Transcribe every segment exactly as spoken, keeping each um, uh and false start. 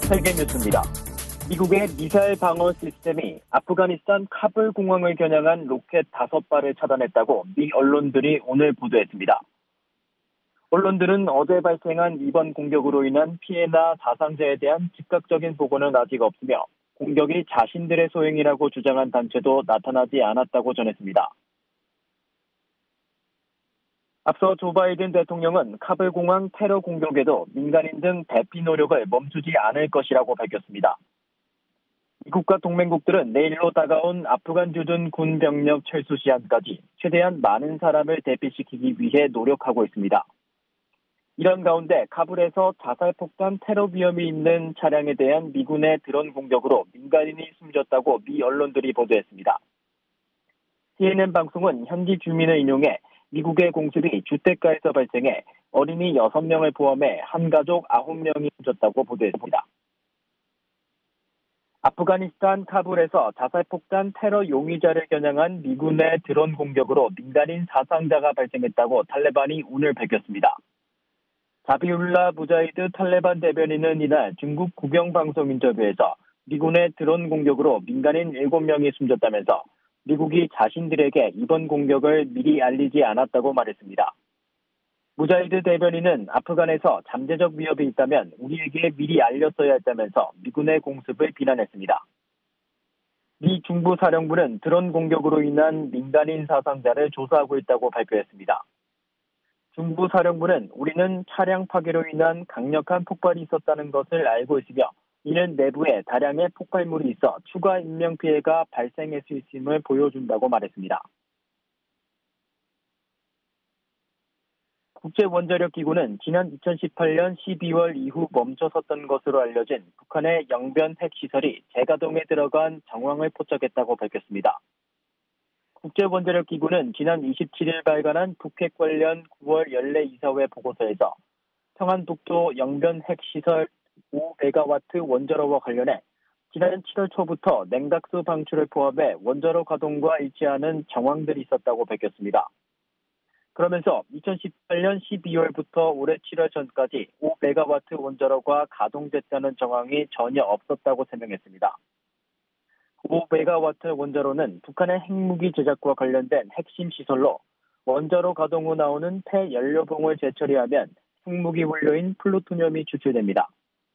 세계 뉴스입니다. 미국의 미사일 방어 시스템이 아프가니스탄 카불 공항을 겨냥한 로켓 다섯 발을 차단했다고 미 언론들이 오늘 보도했습니다. 언론들은 어제 발생한 이번 공격으로 인한 피해나 사상자에 대한 즉각적인 보고는 아직 없으며 공격이 자신들의 소행이라고 주장한 단체도 나타나지 않았다고 전했습니다. 앞서 조 바이든 대통령은 카불 공항 테러 공격에도 민간인 등 대피 노력을 멈추지 않을 것이라고 밝혔습니다. 미국과 동맹국들은 내일로 다가온 아프간 주둔 군 병력 철수 시한까지 최대한 많은 사람을 대피시키기 위해 노력하고 있습니다. 이런 가운데 카불에서 자살폭탄 테러 위험이 있는 차량에 대한 미군의 드론 공격으로 민간인이 숨졌다고 미 언론들이 보도했습니다. 씨엔엔 방송은 현지 주민을 인용해 미국의 공습이 주택가에서 발생해 어린이 여섯 명을 포함해 한 가족 아홉 명이 숨졌다고 보도했습니다. 아프가니스탄 카불에서 자살폭탄 테러 용의자를 겨냥한 미군의 드론 공격으로 민간인 사상자가 발생했다고 탈레반이 오늘 밝혔습니다. 자비울라 무자히드 탈레반 대변인은 이날 중국 국영방송 인터뷰에서 미군의 드론 공격으로 민간인 일곱 명이 숨졌다면서 미국이 자신들에게 이번 공격을 미리 알리지 않았다고 말했습니다. 무자히드 대변인은 아프간에서 잠재적 위협이 있다면 우리에게 미리 알렸어야 했다면서 미군의 공습을 비난했습니다. 미 중부사령부는 드론 공격으로 인한 민간인 사상자를 조사하고 있다고 발표했습니다. 중부사령부는 우리는 차량 파괴로 인한 강력한 폭발이 있었다는 것을 알고 있으며 이는 내부에 다량의 폭발물이 있어 추가 인명피해가 발생할 수 있음을 보여준다고 말했습니다. 국제원자력기구는 지난 이천십팔년 십이월 이후 멈춰섰던 것으로 알려진 북한의 영변 핵시설이 재가동에 들어간 정황을 포착했다고 밝혔습니다. 국제원자력기구는 지난 이십칠일 발간한 북핵 관련 구월 연례 이사회 보고서에서 평안북도 영변 핵시설 오 메가와트 원자로와 관련해 지난 칠월 초부터 냉각수 방출을 포함해 원자로 가동과 일치하는 정황들이 있었다고 밝혔습니다. 그러면서 이천십팔년 십이월부터 올해 칠월 전까지 오 메가와트 원자로가 가동됐다는 정황이 전혀 없었다고 설명했습니다. 오 메가와트 원자로는 북한의 핵무기 제작과 관련된 핵심 시설로 원자로 가동 후 나오는 폐연료봉을 재처리하면 핵무기 원료인 플루토늄이 추출됩니다.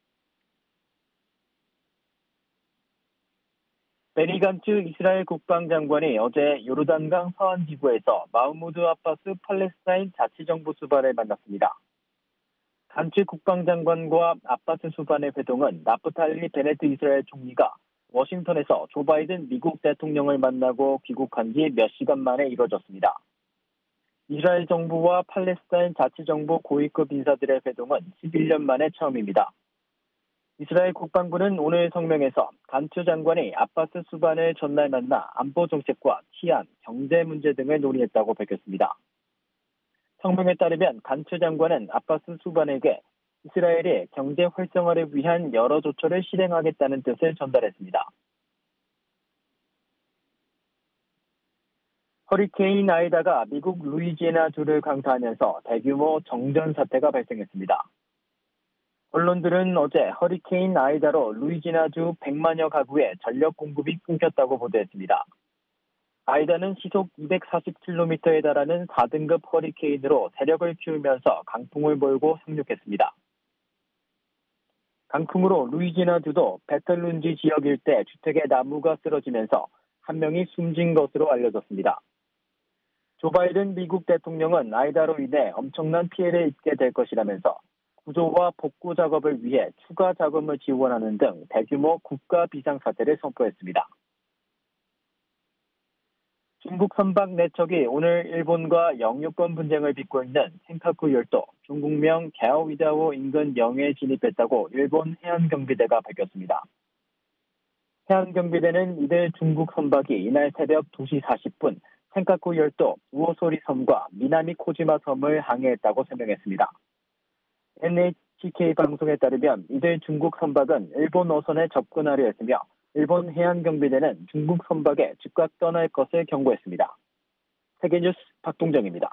베니 간츠 이스라엘 국방장관이 어제 요르단강 서안 지구에서 마흐무드 아바스 팔레스타인 자치정부 수반을 만났습니다. 간츠 국방장관과 아바스 수반의 회동은 나프탈리 베네트 이스라엘 총리가 워싱턴에서 조 바이든 미국 대통령을 만나고 귀국한 지 몇 시간 만에 이뤄졌습니다. 이스라엘 정부와 팔레스타인 자치정부 고위급 인사들의 회동은 십일년 만에 처음입니다. 이스라엘 국방부는 오늘 성명에서 간츠 장관이 아바스 수반을 전날 만나 안보 정책과 치안, 경제 문제 등을 논의했다고 밝혔습니다. 성명에 따르면 간츠 장관은 아바스 수반에게 이스라엘이 경제 활성화를 위한 여러 조처를 실행하겠다는 뜻을 전달했습니다. 허리케인 아이다가 미국 루이지애나주를 강타하면서 대규모 정전 사태가 발생했습니다. 언론들은 어제 허리케인 아이다로 루이지애나주 백만여 가구에 전력 공급이 끊겼다고 보도했습니다. 아이다는 시속 이백사십 킬로미터에 달하는 사등급 허리케인으로 세력을 키우면서 강풍을 몰고 상륙했습니다. 강풍으로 루이지애나주도 배틀룬지 지역 일대 주택의 나무가 쓰러지면서 한 명이 숨진 것으로 알려졌습니다. 조 바이든 미국 대통령은 아이다로 인해 엄청난 피해를 입게 될 것이라면서 구조와 복구 작업을 위해 추가 자금을 지원하는 등 대규모 국가 비상사태를 선포했습니다. 중국 선박 네 척이 오늘 일본과 영유권 분쟁을 빚고 있는 센카쿠 열도 중국명 갸오위다오 인근 영해에 진입했다고 일본 해안경비대가 밝혔습니다. 해안경비대는 이들 중국 선박이 이날 새벽 두시 사십분 센카쿠 열도 우오소리 섬과 미나미 코지마 섬을 항해했다고 설명했습니다. 엔에이치케이 방송에 따르면 이들 중국 선박은 일본 어선에 접근하려 했으며 일본 해안경비대는 중국 선박에 즉각 떠날 것을 경고했습니다. 세계뉴스 박동정입니다.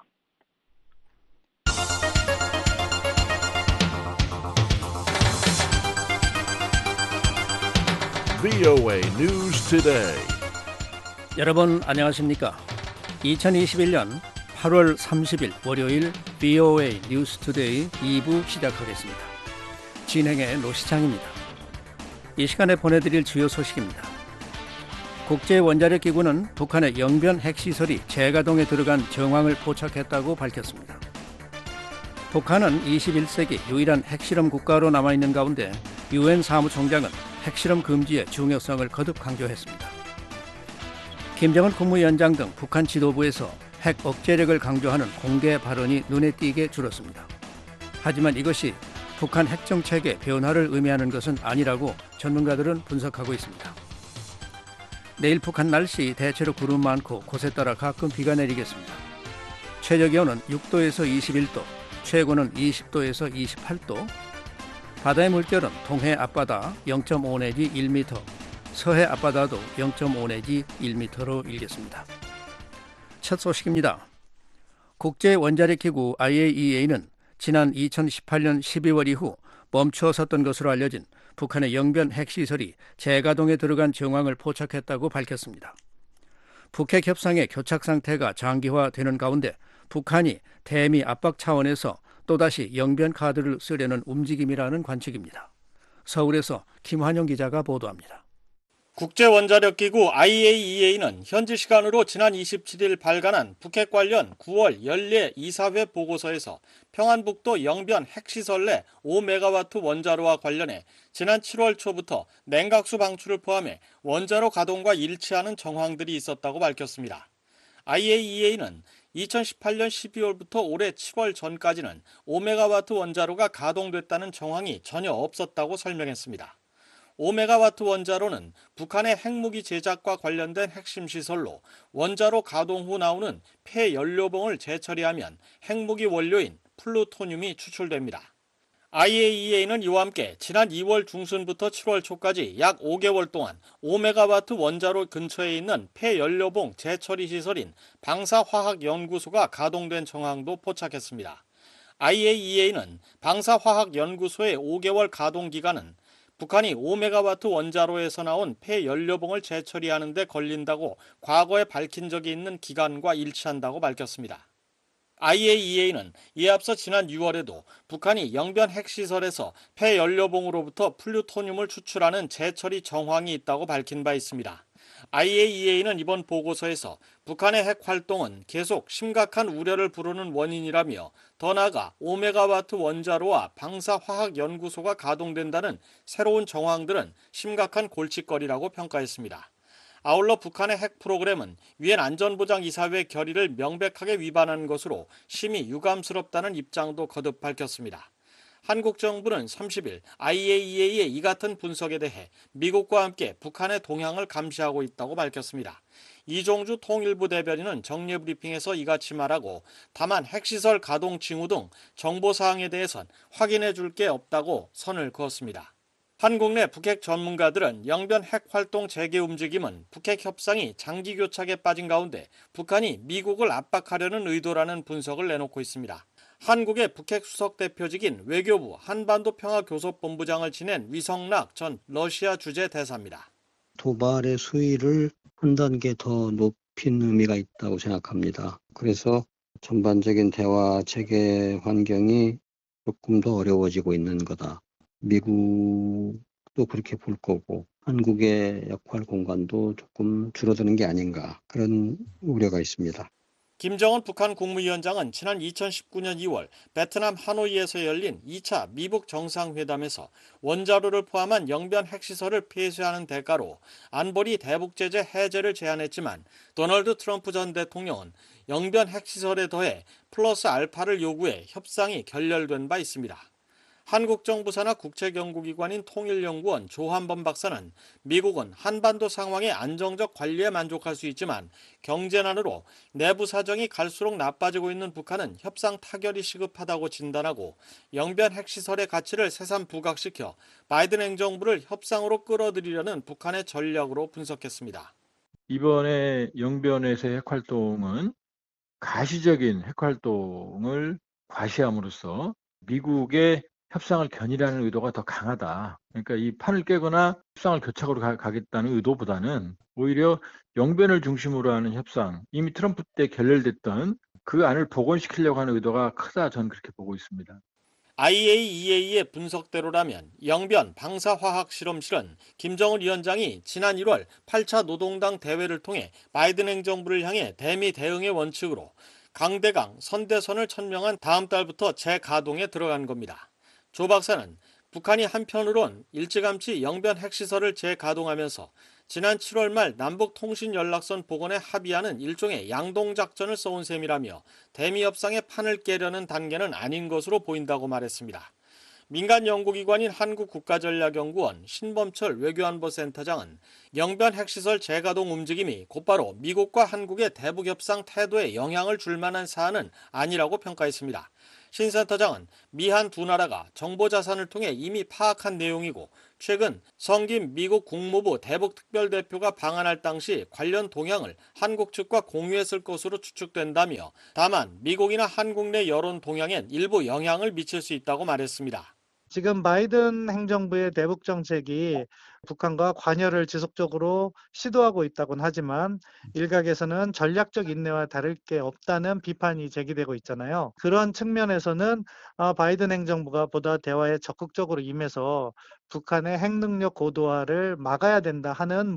브이오에이 News Today. 여러분 안녕하십니까? 이천이십일 년 팔월 삼십일 월요일 브이오에이 뉴스 투데이 이 부 시작하겠습니다. 진행의 노시창입니다. 이 시간에 보내드릴 주요 소식입니다. 국제원자력기구는 북한의 영변 핵시설이 재가동에 들어간 정황을 포착했다고 밝혔습니다. 북한은 이십일 세기 유일한 핵실험 국가로 남아있는 가운데 유엔 사무총장은 핵실험 금지의 중요성을 거듭 강조했습니다. 김정은 국무위원장 등 북한 지도부에서 핵 억제력을 강조하는 공개 발언이 눈에 띄게 줄었습니다. 하지만 이것이 북한 핵정책의 변화를 의미하는 것은 아니라고 전문가들은 분석하고 있습니다. 내일 북한 날씨 대체로 구름 많고 곳에 따라 가끔 비가 내리겠습니다. 최저기온은 육 도에서 이십일 도, 최고는 이십 도에서 이십팔 도, 바다의 물결은 동해 앞바다 영 점 오 내지 일 미터, 서해 앞바다도 영 점 오 내지 일 미터로 일겠습니다. 첫 소식입니다. 국제원자력기구 아이에이이에이는 지난 이천십팔 년 십이월 이후 멈춰섰던 것으로 알려진 북한의 영변 핵시설이 재가동에 들어간 정황을 포착했다고 밝혔습니다. 북핵 협상의 교착 상태가 장기화되는 가운데 북한이 대미 압박 차원에서 또다시 영변 카드를 쓰려는 움직임이라는 관측입니다. 서울에서 김환영 기자가 보도합니다. 국제원자력기구 아이에이이에이는 현지 시간으로 지난 이십칠 일 발간한 북핵 관련 구월 연례 이사회 보고서에서 평안북도 영변 핵시설 내 오 메가와트 원자로와 관련해 지난 칠월 초부터 냉각수 방출을 포함해 원자로 가동과 일치하는 정황들이 있었다고 밝혔습니다. 아이에이이에이는 이천십팔 년 십이월부터 올해 칠월 전까지는 오 메가와트 원자로가 가동됐다는 정황이 전혀 없었다고 설명했습니다. 오 메가와트 원자로는 북한의 핵무기 제작과 관련된 핵심 시설로 원자로 가동 후 나오는 폐연료봉을 재처리하면 핵무기 원료인 플루토늄이 추출됩니다. 아이에이이에이는 이와 함께 지난 이월 중순부터 칠월 초까지 약 오 개월 동안 오 메가와트 원자로 근처에 있는 폐연료봉 재처리 시설인 방사화학연구소가 가동된 정황도 포착했습니다. 아이에이이에이는 방사화학연구소의 오 개월 가동 기간은 북한이 오 메가와트 원자로에서 나온 폐연료봉을 재처리하는 데 걸린다고 과거에 밝힌 적이 있는 기간과 일치한다고 밝혔습니다. 아이에이이에이는 이에 앞서 지난 유월에도 북한이 영변 핵시설에서 폐연료봉으로부터 플루토늄을 추출하는 재처리 정황이 있다고 밝힌 바 있습니다. 아이에이이에이는 이번 보고서에서 북한의 핵 활동은 계속 심각한 우려를 부르는 원인이라며 더 나아가 오 메가와트 원자로와 방사화학연구소가 가동된다는 새로운 정황들은 심각한 골칫거리라고 평가했습니다. 아울러 북한의 핵 프로그램은 유엔 안전보장이사회 결의를 명백하게 위반한 것으로 심히 유감스럽다는 입장도 거듭 밝혔습니다. 한국 정부는 삼십 일 아이에이이에이의 이 같은 분석에 대해 미국과 함께 북한의 동향을 감시하고 있다고 밝혔습니다. 이종주 통일부 대변인은 정례 브리핑에서 이같이 말하고 다만 핵시설 가동 징후 등 정보사항에 대해선 확인해 줄 게 없다고 선을 그었습니다. 한국 내 북핵 전문가들은 영변 핵 활동 재개 움직임은 북핵 협상이 장기 교착에 빠진 가운데 북한이 미국을 압박하려는 의도라는 분석을 내놓고 있습니다. 한국의 북핵 수석 대표직인 외교부 한반도평화교섭본부장을 지낸 위성락 전 러시아 주재 대사입니다. 도발의 수위를 한 단계 더 높인 의미가 있다고 생각합니다. 그래서 전반적인 대화 체계 환경이 조금 더 어려워지고 있는 거다. 미국도 그렇게 볼 거고 한국의 역할 공간도 조금 줄어드는 게 아닌가 그런 우려가 있습니다. 김정은 북한 국무위원장은 지난 이천십구 년 이월 베트남 하노이에서 열린 이 차 미북 정상회담에서 원자로를 포함한 영변 핵시설을 폐쇄하는 대가로 안보리 대북제재 해제를 제안했지만 도널드 트럼프 전 대통령은 영변 핵시설에 더해 플러스 알파를 요구해 협상이 결렬된 바 있습니다. 한국 정부 산하 국제연구기관인 통일연구원 조한범 박사는 미국은 한반도 상황의 안정적 관리에 만족할 수 있지만 경제난으로 내부 사정이 갈수록 나빠지고 있는 북한은 협상 타결이 시급하다고 진단하고 영변 핵시설의 가치를 새삼 부각시켜 바이든 행정부를 협상으로 끌어들이려는 북한의 전략으로 분석했습니다. 이번에 영변에서의 핵활동은 가시적인 핵활동을 과시함으로써 미국의 협상을 견인하는 의도가 더 강하다. 그러니까 이 판을 깨거나 협상을 교착으로 가, 가겠다는 의도보다는 오히려 영변을 중심으로 하는 협상, 이미 트럼프 때 결렬됐던 그 안을 복원시키려고 하는 의도가 크다, 저는 그렇게 보고 있습니다. 아이에이이에이의 분석대로라면 영변 방사화학실험실은 김정은 위원장이 지난 일월 팔 차 노동당 대회를 통해 바이든 행정부를 향해 대미 대응의 원칙으로 강대강, 선대선을 천명한 다음 달부터 재가동에 들어간 겁니다. 조 박사는 북한이 한편으론 일찌감치 영변 핵시설을 재가동하면서 지난 칠월 말 남북통신연락선 복원에 합의하는 일종의 양동작전을 써온 셈이라며 대미 협상의 판을 깨려는 단계는 아닌 것으로 보인다고 말했습니다. 민간 연구기관인 한국국가전략연구원 신범철 외교안보센터장은 영변 핵시설 재가동 움직임이 곧바로 미국과 한국의 대북협상 태도에 영향을 줄 만한 사안은 아니라고 평가했습니다. 신 센터장은 미한 두 나라가 정보자산을 통해 이미 파악한 내용이고 최근 성김 미국 국무부 대북특별대표가 방한할 당시 관련 동향을 한국 측과 공유했을 것으로 추측된다며 다만 미국이나 한국 내 여론 동향엔 일부 영향을 미칠 수 있다고 말했습니다. 지금 바이든 행정부의 대북 정책이 북한과 관여를 지속적으로 시도하고 있다고는 하지만 일각에서는 전략적 인내와 다를 게 없다는 비판이 제기되고 있잖아요. 그런 측면에서는 바이든 행정부가 보다 대화에 적극적으로 임해서 북한의 핵능력 고도화를 막아야 된다 하는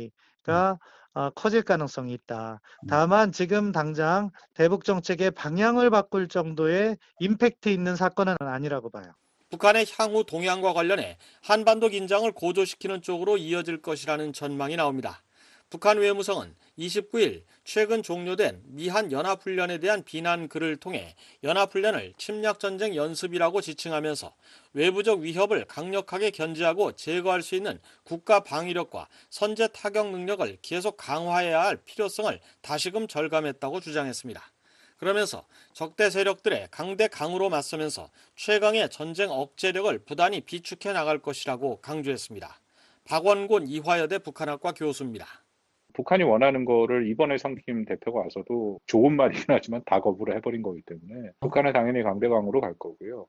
목소리가 커질 가능성이 있다. 다만 지금 당장 대북 정책의 방향을 바꿀 정도의 임팩트 있는 사건은 아니라고 봐요. 북한의 향후 동향과 관련해 한반도 긴장을 고조시키는 쪽으로 이어질 것이라는 전망이 나옵니다. 북한 외무성은 이십구 일 최근 종료된 미한 연합훈련에 대한 비난 글을 통해 연합훈련을 침략전쟁 연습이라고 지칭하면서 외부적 위협을 강력하게 견제하고 제거할 수 있는 국가 방위력과 선제 타격 능력을 계속 강화해야 할 필요성을 다시금 절감했다고 주장했습니다. 그러면서 적대 세력들의 강대 강으로 맞서면서 최강의 전쟁 억제력을 부단히 비축해 나갈 것이라고 강조했습니다. 박원곤 이화여대 북한학과 교수입니다. 북한이 원하는 거를 이번에 성김 대표가 와서도 좋은 말이긴 하지만 다 거부를 해버린 거기 때문에 북한은 당연히 강대강으로 갈 거고요.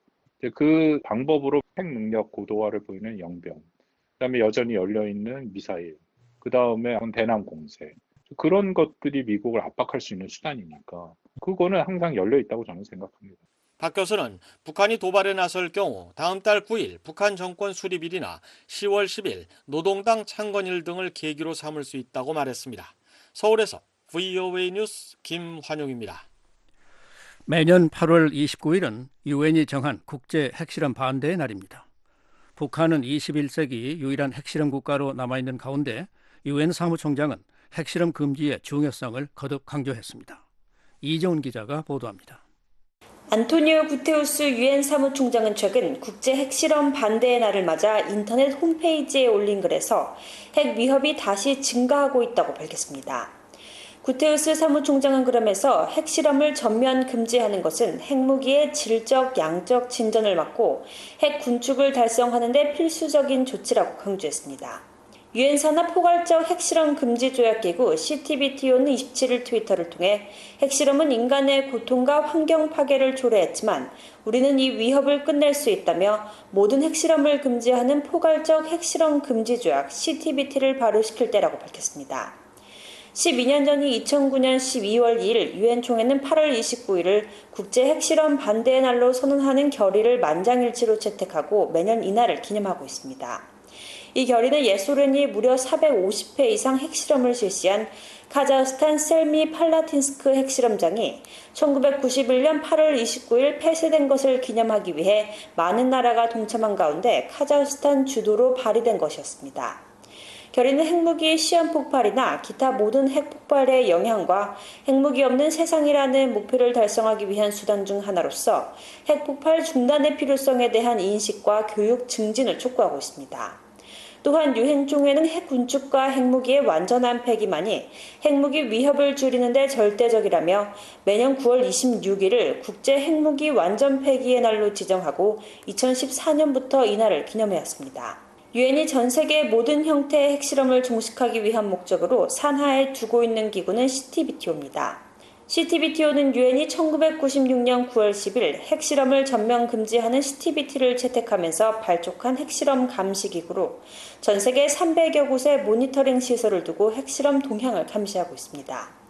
그 방법으로 핵 능력 고도화를 보이는 영변, 그다음에 여전히 열려있는 미사일, 그다음에 대남 공세, 그런 것들이 미국을 압박할 수 있는 수단이니까 그거는 항상 열려있다고 저는 생각합니다. 박 교수는 북한이 도발에 나설 경우 다음 달 구 일 북한 정권 수립일이나 시월 십일 노동당 창건일 등을 계기로 삼을 수 있다고 말했습니다. 서울에서 브이오에이 뉴스 김환용입니다. 매년 팔월 이십구일은 유엔이 정한 국제 핵실험 반대의 날입니다. 북한은 이십일 세기 유일한 핵실험 국가로 남아있는 가운데 유엔 사무총장은 핵실험 금지의 중요성을 거듭 강조했습니다. 이정훈 기자가 보도합니다. 안토니오 구테우스 유엔 사무총장은 최근 국제 핵실험 반대의 날을 맞아 인터넷 홈페이지에 올린 글에서 핵 위협이 다시 증가하고 있다고 밝혔습니다. 구테우스 사무총장은 그러면서 핵실험을 전면 금지하는 것은 핵무기의 질적, 양적 진전을 막고 핵 군축을 달성하는 데 필수적인 조치라고 강조했습니다. 유엔 산하 포괄적 핵실험 금지 조약기구 씨티비티오는 이십칠 일 트위터를 통해 핵실험은 인간의 고통과 환경 파괴를 초래했지만 우리는 이 위협을 끝낼 수 있다며 모든 핵실험을 금지하는 포괄적 핵실험 금지 조약 씨티비티를 발효시킬 때라고 밝혔습니다. 십이 년 전인 이천구 년 십이월 이일 유엔 총회는 팔월 이십구일을 국제 핵실험 반대의 날로 선언하는 결의를 만장일치로 채택하고 매년 이날을 기념하고 있습니다. 이 결의는 옛소련이 무려 사백오십 회 이상 핵실험을 실시한 카자흐스탄 셀미 팔라틴스크 핵실험장이 천구백구십일 년 팔월 이십구일 폐쇄된 것을 기념하기 위해 많은 나라가 동참한 가운데 카자흐스탄 주도로 발의된 것이었습니다. 결의는 핵무기 시험폭발이나 기타 모든 핵폭발의 영향과 핵무기 없는 세상이라는 목표를 달성하기 위한 수단 중 하나로서 핵폭발 중단의 필요성에 대한 인식과 교육 증진을 촉구하고 있습니다. 또한 유엔 총회는 핵 군축과 핵무기의 완전한 폐기만이 핵무기 위협을 줄이는 데 절대적이라며 매년 구월 이십육일을 국제 핵무기 완전 폐기의 날로 지정하고 이천십사 년부터 이날을 기념해왔습니다. 유엔이 전 세계 모든 형태의 핵실험을 종식하기 위한 목적으로 산하에 두고 있는 기구는 씨티비티오입니다. 씨티비티오는 유엔이 천구백구십육 년 구월 십일 핵실험을 전면 금지하는 씨티비티를 채택하면서 발족한 핵실험 감시기구로 전 세계 삼백여 곳에 모니터링 시설을 두고 핵실험 동향을 감시하고 있습니다.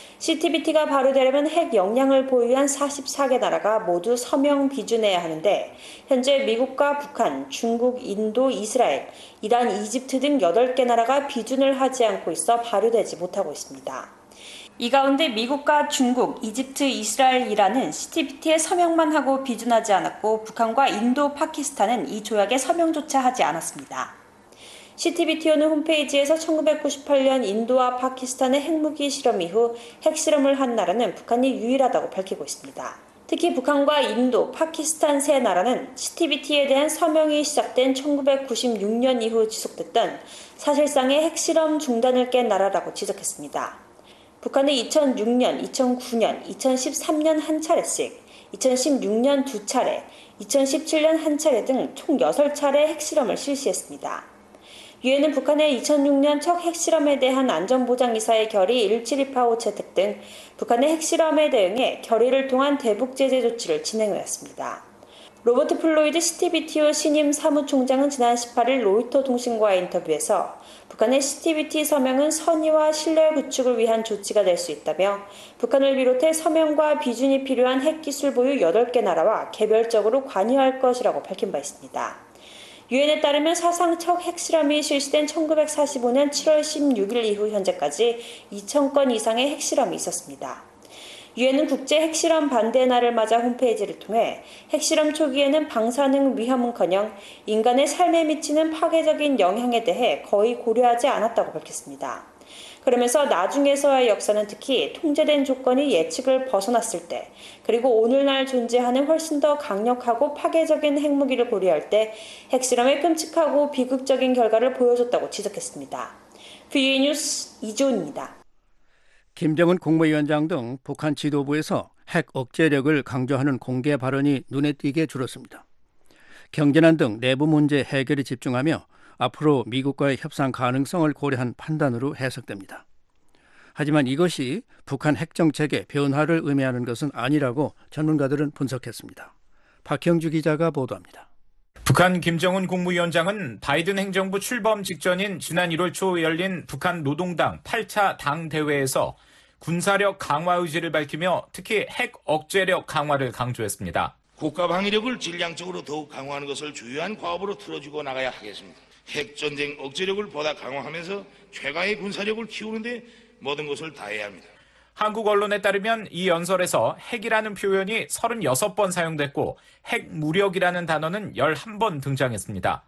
씨티비티가 발효되려면 핵 역량을 보유한 사십사 개 나라가 모두 서명 비준해야 하는데 현재 미국과 북한, 중국, 인도, 이스라엘, 이란, 이집트 등 여덟 개 나라가 비준을 하지 않고 있어 발효되지 못하고 있습니다. 이 가운데 미국과 중국, 이집트, 이스라엘, 이란은 씨티비티에 서명만 하고 비준하지 않았고 북한과 인도, 파키스탄은 이 조약에 서명조차 하지 않았습니다. 씨티비티오는 홈페이지에서 천구백구십팔 년 인도와 파키스탄의 핵무기 실험 이후 핵실험을 한 나라는 북한이 유일하다고 밝히고 있습니다. 특히 북한과 인도, 파키스탄 세 나라는 씨티비티에 대한 서명이 시작된 천구백구십육 년 이후 지속됐던 사실상의 핵실험 중단을 깬 나라라고 지적했습니다. 북한은 이천육 년, 이천구 년, 이천십삼 년 한 차례씩, 이천십육 년 두 차례, 이천십칠 년 한 차례 등 총 여섯 차례 핵실험을 실시했습니다. 유엔은 북한의 이천육 년 첫 핵실험에 대한 안전보장이사의 결의 천칠백이십오 채택 등 북한의 핵실험에 대응해 결의를 통한 대북 제재 조치를 진행하였습니다. 로버트 플로이드 씨티비티오 신임 사무총장은 지난 십팔 일 로이터 통신과의 인터뷰에서 북한의 씨티비티 서명은 선의와 신뢰 구축을 위한 조치가 될 수 있다며 북한을 비롯해 서명과 비준이 필요한 핵기술 보유 여덟 개 나라와 개별적으로 관여할 것이라고 밝힌 바 있습니다. 유엔에 따르면 사상 첫 핵실험이 실시된 천구백사십오 년 칠월 십육 일 이후 현재까지 이천 건 이상의 핵실험이 있었습니다. 유엔은 국제 핵실험 반대 날을 맞아 홈페이지를 통해 핵실험 초기에는 방사능 위험은커녕 인간의 삶에 미치는 파괴적인 영향에 대해 거의 고려하지 않았다고 밝혔습니다. 그러면서 나중에서의 역사는 특히 통제된 조건이 예측을 벗어났을 때, 그리고 오늘날 존재하는 훨씬 더 강력하고 파괴적인 핵무기를 고려할 때 핵실험의 끔찍하고 비극적인 결과를 보여줬다고 지적했습니다. 브이오에이 뉴스 이조은입니다. 김정은 국무위원장 등 북한 지도부에서 핵 억제력을 강조하는 공개 발언이 눈에 띄게 줄었습니다. 경제난 등 내부 문제 해결에 집중하며 앞으로 미국과의 협상 가능성을 고려한 판단으로 해석됩니다. 하지만 이것이 북한 핵정책의 변화를 의미하는 것은 아니라고 전문가들은 분석했습니다. 박형주 기자가 보도합니다. 북한 김정은 국무위원장은 바이든 행정부 출범 직전인 지난 일월 초 열린 북한 노동당 팔 차 당대회에서 군사력 강화 의지를 밝히며 특히 핵 억제력 강화를 강조했습니다. 국가 방위력을 질량적으로 더욱 강화하는 것을 주요한 과업으로 틀어주고 나가야 하겠습니다. 핵전쟁 억제력을 보다 강화하면서 최강의 군사력을 키우는 데 모든 것을 다해야 합니다. 한국 언론에 따르면 이 연설에서 핵이라는 표현이 서른여섯 번 사용됐고 핵무력이라는 단어는 열한 번 등장했습니다.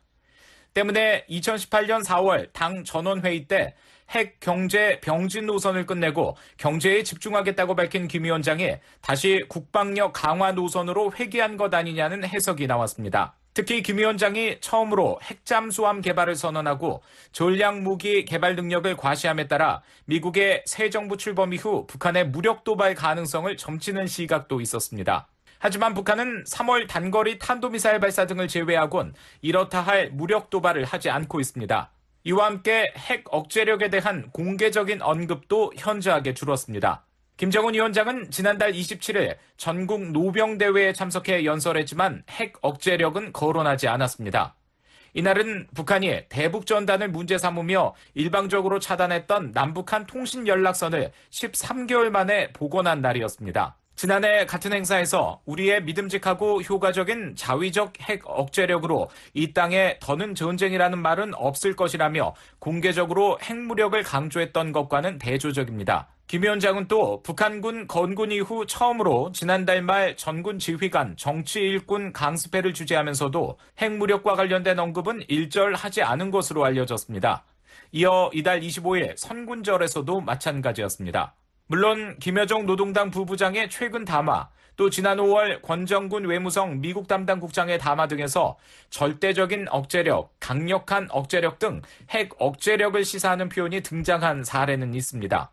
때문에 이천십팔 년 사월 당 전원회의 때 핵 경제 병진 노선을 끝내고 경제에 집중하겠다고 밝힌 김 위원장이 다시 국방력 강화 노선으로 회귀한 것 아니냐는 해석이 나왔습니다. 특히 김 위원장이 처음으로 핵잠수함 개발을 선언하고 전략무기 개발 능력을 과시함에 따라 미국의 새 정부 출범 이후 북한의 무력 도발 가능성을 점치는 시각도 있었습니다. 하지만 북한은 삼월 단거리 탄도미사일 발사 등을 제외하곤 이렇다 할 무력 도발을 하지 않고 있습니다. 이와 함께 핵 억제력에 대한 공개적인 언급도 현저하게 줄었습니다. 김정은 위원장은 지난달 이십칠 일 전국 노병대회에 참석해 연설했지만 핵 억제력은 거론하지 않았습니다. 이날은 북한이 대북전단을 문제 삼으며 일방적으로 차단했던 남북한 통신 연락선을 십삼 개월 만에 복원한 날이었습니다. 지난해 같은 행사에서 우리의 믿음직하고 효과적인 자위적 핵 억제력으로 이 땅에 더는 전쟁이라는 말은 없을 것이라며 공개적으로 핵무력을 강조했던 것과는 대조적입니다. 김 위원장은 또 북한군 건군 이후 처음으로 지난달 말 전군 지휘관 정치 일꾼 강습회를 주재하면서도 핵무력과 관련된 언급은 일절하지 않은 것으로 알려졌습니다. 이어 이달 이십오 일 선군절에서도 마찬가지였습니다. 물론 김여정 노동당 부부장의 최근 담화, 또 지난 오월 권정군 외무성 미국 담당 국장의 담화 등에서 절대적인 억제력, 강력한 억제력 등 핵 억제력을 시사하는 표현이 등장한 사례는 있습니다.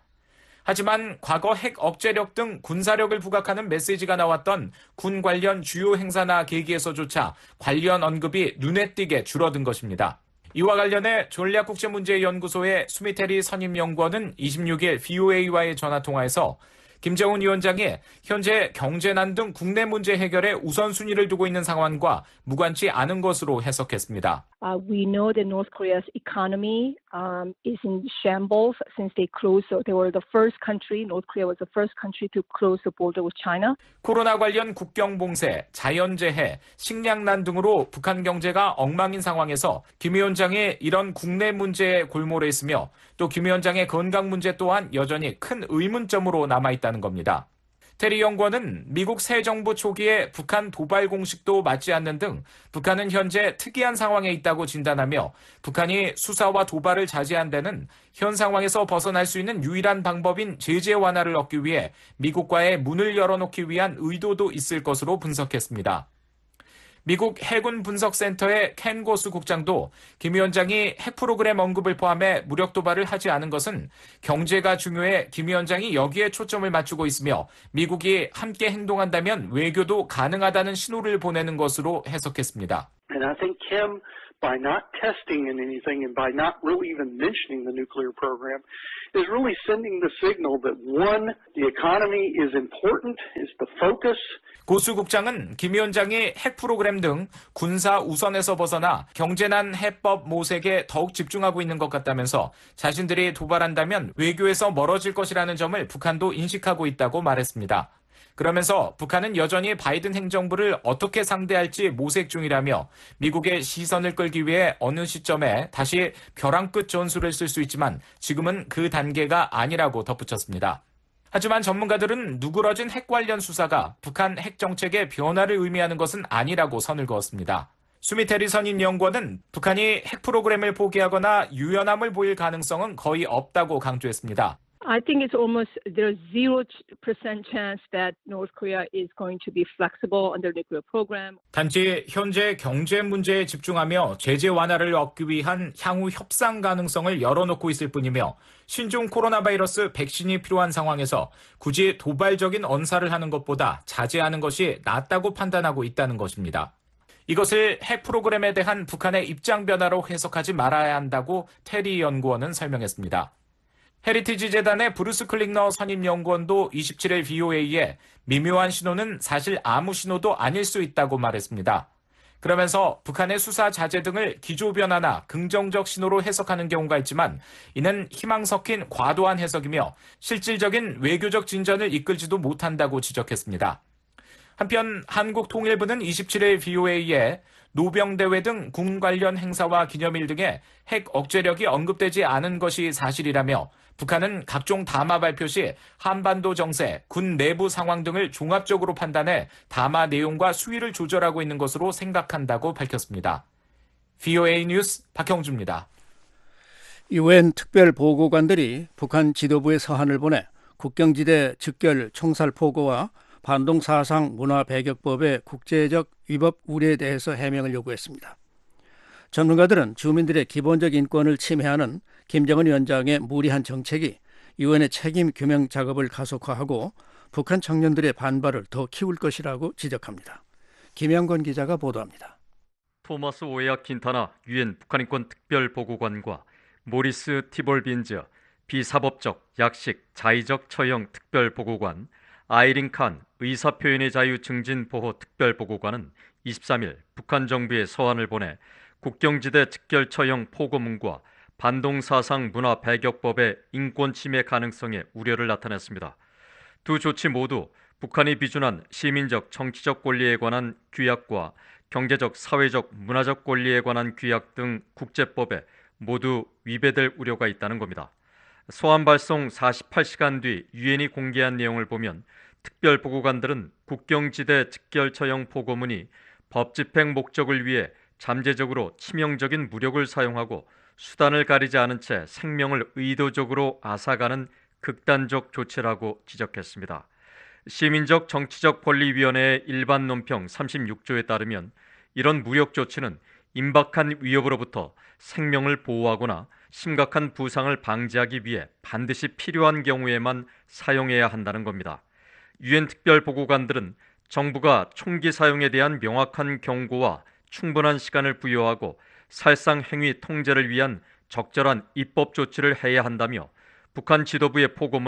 하지만 과거 핵 억제력 등 군사력을 부각하는 메시지가 나왔던 군 관련 주요 행사나 계기에서조차 관련 언급이 눈에 띄게 줄어든 것입니다. 이와 관련해 전략국제문제연구소의 수미테리 선임연구원은 이십육 일 브이오에이와의 전화통화에서 김정은 위원장이 현재 경제난 등 국내 문제 해결에 우선순위를 두고 있는 상황과 무관치 않은 것으로 해석했습니다. Uh, we know that North Korea's economy um, is in shambles since they closed. So they were the first country. North Korea was the first country to close the border with China. 코로나 관련 국경 봉쇄, 자연재해, 식량난 등으로 북한 경제가 엉망인 상황에서 김 위원장이 이런 국내 문제에 골몰해 있으며 또 김 위원장의 건강 문제 또한 여전히 큰 의문점으로 남아있다는 겁니다. 테리 연구원은 미국 새 정부 초기에 북한 도발 공식도 맞지 않는 등 북한은 현재 특이한 상황에 있다고 진단하며 북한이 수사와 도발을 자제한 데는 현 상황에서 벗어날 수 있는 유일한 방법인 제재 완화를 얻기 위해 미국과의 문을 열어놓기 위한 의도도 있을 것으로 분석했습니다. 미국 해군 분석센터의 켄 고스 국장도 김 위원장이 핵 프로그램 언급을 포함해 무력 도발을 하지 않은 것은 경제가 중요해 김 위원장이 여기에 초점을 맞추고 있으며 미국이 함께 행동한다면 외교도 가능하다는 신호를 보내는 것으로 해석했습니다. And I think Kim, by not testing in anything and by not really even mentioning the nuclear program, is really sending the signal that one, the economy is important, is the focus. 고수 국장은 김 위원장이 핵 프로그램 등 군사 우선에서 벗어나 경제난 해법 모색에 더욱 집중하고 있는 것 같다면서 자신들이 도발한다면 외교에서 멀어질 것이라는 점을 북한도 인식하고 있다고 말했습니다. 그러면서 북한은 여전히 바이든 행정부를 어떻게 상대할지 모색 중이라며 미국의 시선을 끌기 위해 어느 시점에 다시 벼랑 끝 전술을 쓸 수 있지만 지금은 그 단계가 아니라고 덧붙였습니다. 하지만 전문가들은 누그러진 핵 관련 수사가 북한 핵 정책의 변화를 의미하는 것은 아니라고 선을 그었습니다. 수미테리 선임 연구원은 북한이 핵 프로그램을 포기하거나 유연함을 보일 가능성은 거의 없다고 강조했습니다. I think it's almost there's zero percent chance that North Korea is going to be flexible on their nuclear program. 단지 현재 경제 문제에 집중하며 제재 완화를 얻기 위한 향후 협상 가능성을 열어놓고 있을 뿐이며 신종 코로나 바이러스 백신이 필요한 상황에서 굳이 도발적인 언사를 하는 것보다 자제하는 것이 낫다고 판단하고 있다는 것입니다. 이것을 핵 프로그램에 대한 북한의 입장 변화로 해석하지 말아야 한다고 테리 연구원은 설명했습니다. 헤리티지 재단의 브루스 클링너 선임 연구원도 이십칠일 브이오에이에 미묘한 신호는 사실 아무 신호도 아닐 수 있다고 말했습니다. 그러면서 북한의 수사 자제 등을 기조 변화나 긍정적 신호로 해석하는 경우가 있지만 이는 희망 섞인 과도한 해석이며 실질적인 외교적 진전을 이끌지도 못한다고 지적했습니다. 한편 한국통일부는 이십칠일 브이오에이에 노병대회 등 군 관련 행사와 기념일 등의 핵 억제력이 언급되지 않은 것이 사실이라며 북한은 각종 담화 발표 시 한반도 정세, 군 내부 상황 등을 종합적으로 판단해 담화 내용과 수위를 조절하고 있는 것으로 생각한다고 밝혔습니다. 브이오에이 뉴스 박형주입니다. 유엔 특별보고관들이 북한 지도부에 서한을 보내 국경지대 즉결 총살 포고와 반동 사상 문화 배격법의 국제적 위법 우려에 대해서 해명을 요구했습니다. 전문가들은 주민들의 기본적 인권을 침해하는 김정은 위원장의 무리한 정책이 유엔의 책임 규명 작업을 가속화하고 북한 청년들의 반발을 더 키울 것이라고 지적합니다. 김영건 기자가 보도합니다. 토마스 오에아 킨타나 유엔 북한인권 특별보고관과 모리스 티볼빈즈 비사법적, 약식, 자의적 처형 특별보고관, 아이린 칸 의사표현의 자유 증진 보호 특별보고관은 이십삼일 북한 정부에 서한을 보내 국경지대 즉결 처형 포고문과 반동사상 문화 배격법의 인권 침해 가능성에 우려를 나타냈습니다. 두 조치 모두 북한이 비준한 시민적, 정치적 권리에 관한 규약과 경제적, 사회적, 문화적 권리에 관한 규약 등 국제법에 모두 위배될 우려가 있다는 겁니다. 서한 발송 사십팔 시간 뒤 유엔이 공개한 내용을 보면 특별보고관들은 국경지대 즉결 처형 포고문이 법 집행 목적을 위해 잠재적으로 치명적인 무력을 사용하고 수단을 가리지 않은 채 생명을 의도적으로 앗아가는 극단적 조치라고 지적했습니다. 시민적 정치적 권리위원회의 일반 논평 삼십육 조에 따르면 이런 무력 조치는 임박한 위협으로부터 생명을 보호하거나 심각한 부상을 방지하기 위해 반드시 필요한 경우에만 사용해야 한다는 겁니다. 유엔 특별보고관들은 정부가 총기 사용에 대한 명확한 경고와 충분한 시간을 부여하고 살상 행위 통제를 위한 적절한 입법 조치를 해야 한다며 북한 지도부의 포고문은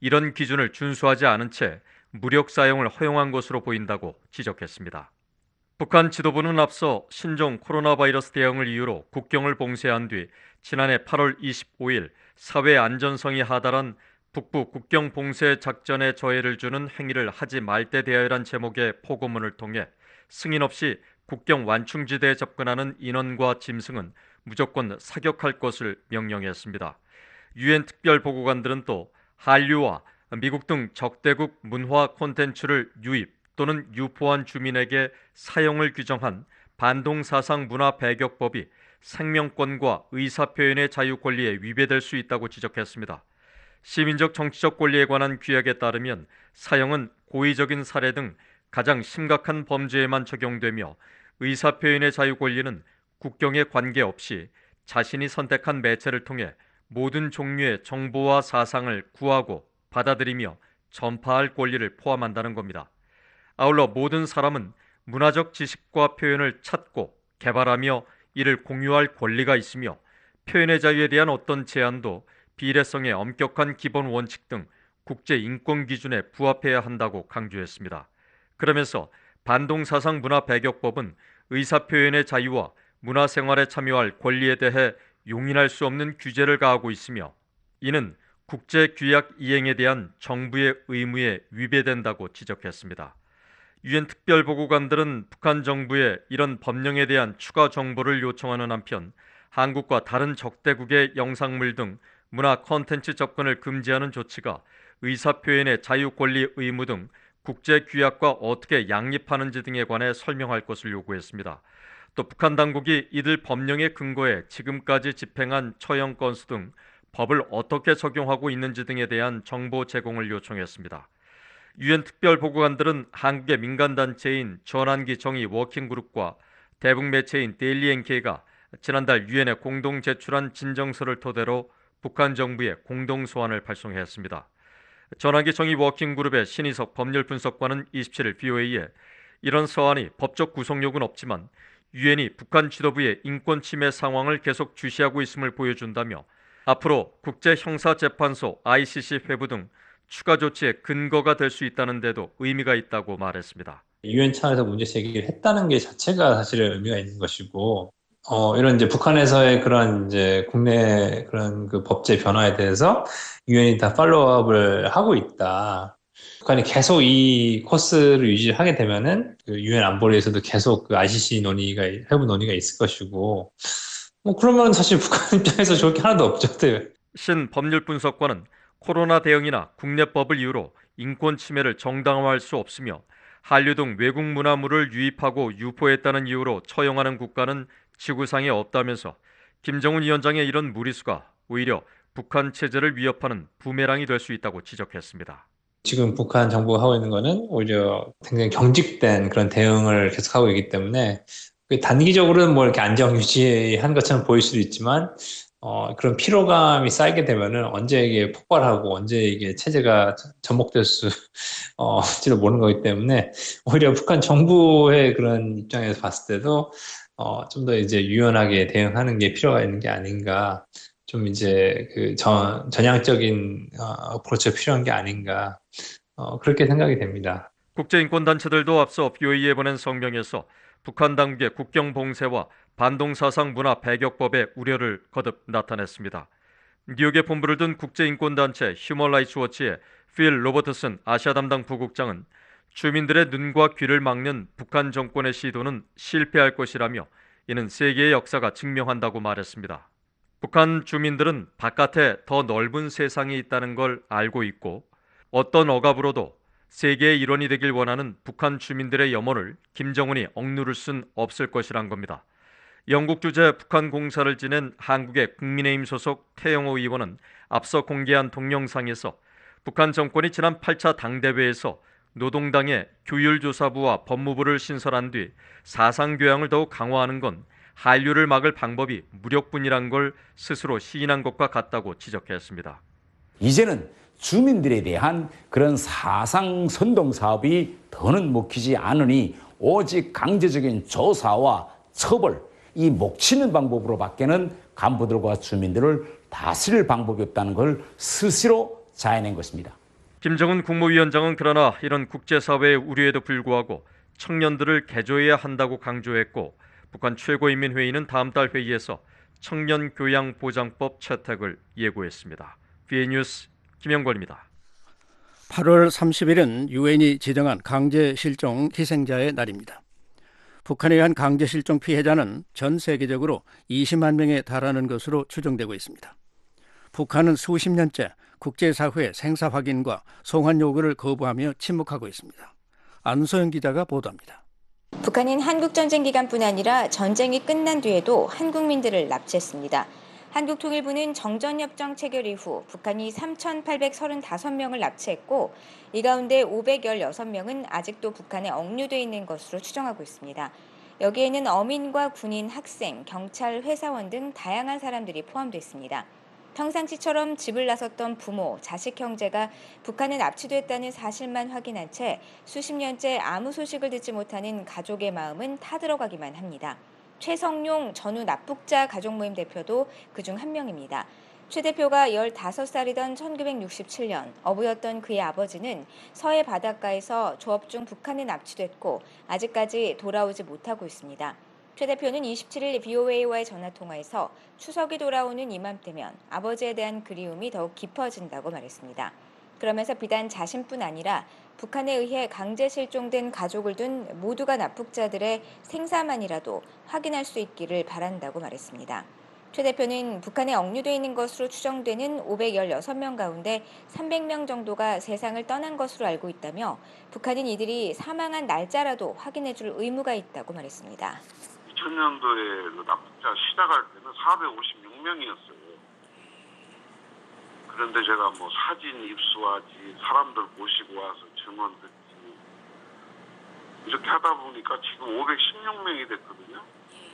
이런 기준을 준수하지 않은 채 무력 사용을 허용한 것으로 보인다고 지적했습니다. 북한 지도부는 앞서 신종 코로나 바이러스 대응을 이유로 국경을 봉쇄한 뒤 지난해 팔월 이십오일 사회 안전성이 하달한 북부 국경 봉쇄 작전에 저해를 주는 행위를 하지 말 때 대하여란 제목의 포고문을 통해 승인 없이 국경 완충지대에 접근하는 인원과 짐승은 무조건 사격할 것을 명령했습니다. 유엔 특별보고관들은 또 한류와 미국 등 적대국 문화 콘텐츠를 유입 또는 유포한 주민에게 사용을 규정한 반동사상 문화 배격법이 생명권과 의사표현의 자유 권리에 위배될 수 있다고 지적했습니다. 시민적 정치적 권리에 관한 규약에 따르면 사형은 고의적인 살해 등 가장 심각한 범죄에만 적용되며 의사표현의 자유 권리는 국경에 관계없이 자신이 선택한 매체를 통해 모든 종류의 정보와 사상을 구하고 받아들이며 전파할 권리를 포함한다는 겁니다. 아울러 모든 사람은 문화적 지식과 표현을 찾고 개발하며 이를 공유할 권리가 있으며 표현의 자유에 대한 어떤 제한도 비례성의 엄격한 기본 원칙 등 국제 인권 기준에 부합해야 한다고 강조했습니다. 그러면서 반동사상 문화 배격법은 의사표현의 자유와 문화생활에 참여할 권리에 대해 용인할 수 없는 규제를 가하고 있으며 이는 국제규약 이행에 대한 정부의 의무에 위배된다고 지적했습니다. 유엔 특별보고관들은 북한 정부에 이런 법령에 대한 추가 정보를 요청하는 한편 한국과 다른 적대국의 영상물 등 문화 콘텐츠 접근을 금지하는 조치가 의사표현의 자유 권리 의무 등 국제규약과 어떻게 양립하는지 등에 관해 설명할 것을 요구했습니다. 또 북한 당국이 이들 법령의 근거에 지금까지 집행한 처형 건수 등 법을 어떻게 적용하고 있는지 등에 대한 정보 제공을 요청했습니다. 유엔 특별보고관들은 한국의 민간단체인 전환기 정의 워킹그룹과 대북 매체인 데일리엔케이가 지난달 유엔에 공동 제출한 진정서를 토대로 북한 정부에 공동 소환을 발송했습니다. 전환기 정의 워킹그룹의 신희석 법률분석관은 이십칠일 브이오에이에 이런 서한이 법적 구속력은 없지만 유엔이 북한 지도부의 인권 침해 상황을 계속 주시하고 있음을 보여준다며 앞으로 국제형사재판소 아이씨씨 회부 등 추가 조치의 근거가 될 수 있다는 데도 의미가 있다고 말했습니다. 유엔 차원에서 문제 제기를 했다는 게 자체가 사실은 의미가 있는 것이고, 어, 이런 이제 북한에서의 그런 이제 국내 그런 그 법제 변화에 대해서 유엔이 다 팔로우업을 하고 있다. 북한이 계속 이 코스를 유지하게 되면은 그 유엔 안보리에서도 계속 그 아이씨씨 논의가, 회부 논의가 있을 것이고, 뭐 그러면 사실 북한 입장에서 좋을 게 하나도 없죠. 신 법률분석관은 코로나 대응이나 국내법을 이유로 인권 침해를 정당화할 수 없으며 한류 등 외국 문화물을 유입하고 유포했다는 이유로 처형하는 국가는 지구상에 없다면서 김정은 위원장의 이런 무리수가 오히려 북한 체제를 위협하는 부메랑이 될 수 있다고 지적했습니다. 지금 북한 정부가 하고 있는 거는 오히려 굉장히 경직된 그런 대응을 계속하고 있기 때문에 단기적으로는 뭐 이렇게 안정 유지한 것처럼 보일 수도 있지만 어, 그런 피로감이 쌓이게 되면은 언제 이게 폭발하고 언제 이게 체제가 전복될 수, 어, 지도 모르는 거기 때문에 오히려 북한 정부의 그런 입장에서 봤을 때도 어, 좀 더 이제 유연하게 대응하는 게 필요가 있는 게 아닌가, 좀 이제 그 전, 전향적인 어, 어프로치가 필요한 게 아닌가, 어, 그렇게 생각이 됩니다. 국제인권단체들도 앞서 브이오에이에 보낸 성명에서 북한 당국의 국경 봉쇄와 반동사상 문화 배격법의 우려를 거듭 나타냈습니다. 뉴욕에 본부를 둔 국제인권단체 휴먼 라이츠 워치의 필 로버트슨 아시아 담당 부국장은 주민들의 눈과 귀를 막는 북한 정권의 시도는 실패할 것이라며 이는 세계의 역사가 증명한다고 말했습니다. 북한 주민들은 바깥에 더 넓은 세상이 있다는 걸 알고 있고 어떤 억압으로도 세계의 일원이 되길 원하는 북한 주민들의 염원을 김정은이 억누를 순 없을 것이란 겁니다. 영국 주재 북한 공사를 지낸 한국의 국민의힘 소속 태영호 의원은 앞서 공개한 동영상에서 북한 정권이 지난 팔 차 당대회에서 노동당의 교율조사부와 법무부를 신설한 뒤 사상교양을 더욱 강화하는 건 한류를 막을 방법이 무력뿐이란 걸 스스로 시인한 것과 같다고 지적했습니다. 이제는 주민들에 대한 그런 사상 선동 사업이 더는 먹히지 않으니 오직 강제적인 조사와 처벌, 이 목치는 방법으로 밖에는 간부들과 주민들을 다스릴 방법이 없다는 걸 스스로 자해낸 것입니다. 김정은 국무위원장은 그러나 이런 국제사회의 우려에도 불구하고 청년들을 개조해야 한다고 강조했고, 북한 최고인민회의는 다음 달 회의에서 청년교양보장법 채택을 예고했습니다. 비에이 뉴스 김영권입니다. 팔월 삼십일은 유엔이 지정한 강제실종 희생자의 날입니다. 북한에 의한 강제실종 피해자는 전 세계적으로 이십만 명에 달하는 것으로 추정되고 있습니다. 북한은 수십 년째 국제사회의 생사 확인과 송환 요구를 거부하며 침묵하고 있습니다. 안소영 기자가 보도합니다. 북한은 한국전쟁 기간뿐 아니라 전쟁이 끝난 뒤에도 한국민들을 납치했습니다. 한국통일부는 정전협정 체결 이후 북한이 삼천팔백삼십오 명을 납치했고, 이 가운데 오백십육 명은 아직도 북한에 억류돼 있는 것으로 추정하고 있습니다. 여기에는 어민과 군인, 학생, 경찰, 회사원 등 다양한 사람들이 포함되어 있습니다. 평상시처럼 집을 나섰던 부모, 자식, 형제가 북한에 납치됐다는 사실만 확인한 채 수십 년째 아무 소식을 듣지 못하는 가족의 마음은 타들어가기만 합니다. 최성용 전후 납북자 가족모임 대표도 그중 한 명입니다. 최 대표가 열다섯 살이던 천구백육십칠 년 어부였던 그의 아버지는 서해 바닷가에서 조업 중 북한에 납치됐고 아직까지 돌아오지 못하고 있습니다. 최 대표는 이십칠 일 브이오에이와의 전화통화에서 추석이 돌아오는 이맘때면 아버지에 대한 그리움이 더욱 깊어진다고 말했습니다. 그러면서 비단 자신뿐 아니라 북한에 의해 강제 실종된 가족을 둔 모두가 납북자들의 생사만이라도 확인할 수 있기를 바란다고 말했습니다. 최 대표는 북한에 억류돼 있는 것으로 추정되는 오백십육 명 가운데 삼백 명 정도가 세상을 떠난 것으로 알고 있다며, 북한은 이들이 사망한 날짜라도 확인해 줄 의무가 있다고 말했습니다. 이천 년도에 그 납북자 시작할 때는 사백오십육 명이었어요. 그런데 제가 뭐 사진 입수하지, 사람들 모시고 와서 증언 듣지, 이렇게 하다 보니까 지금 오백십육 명이 됐거든요.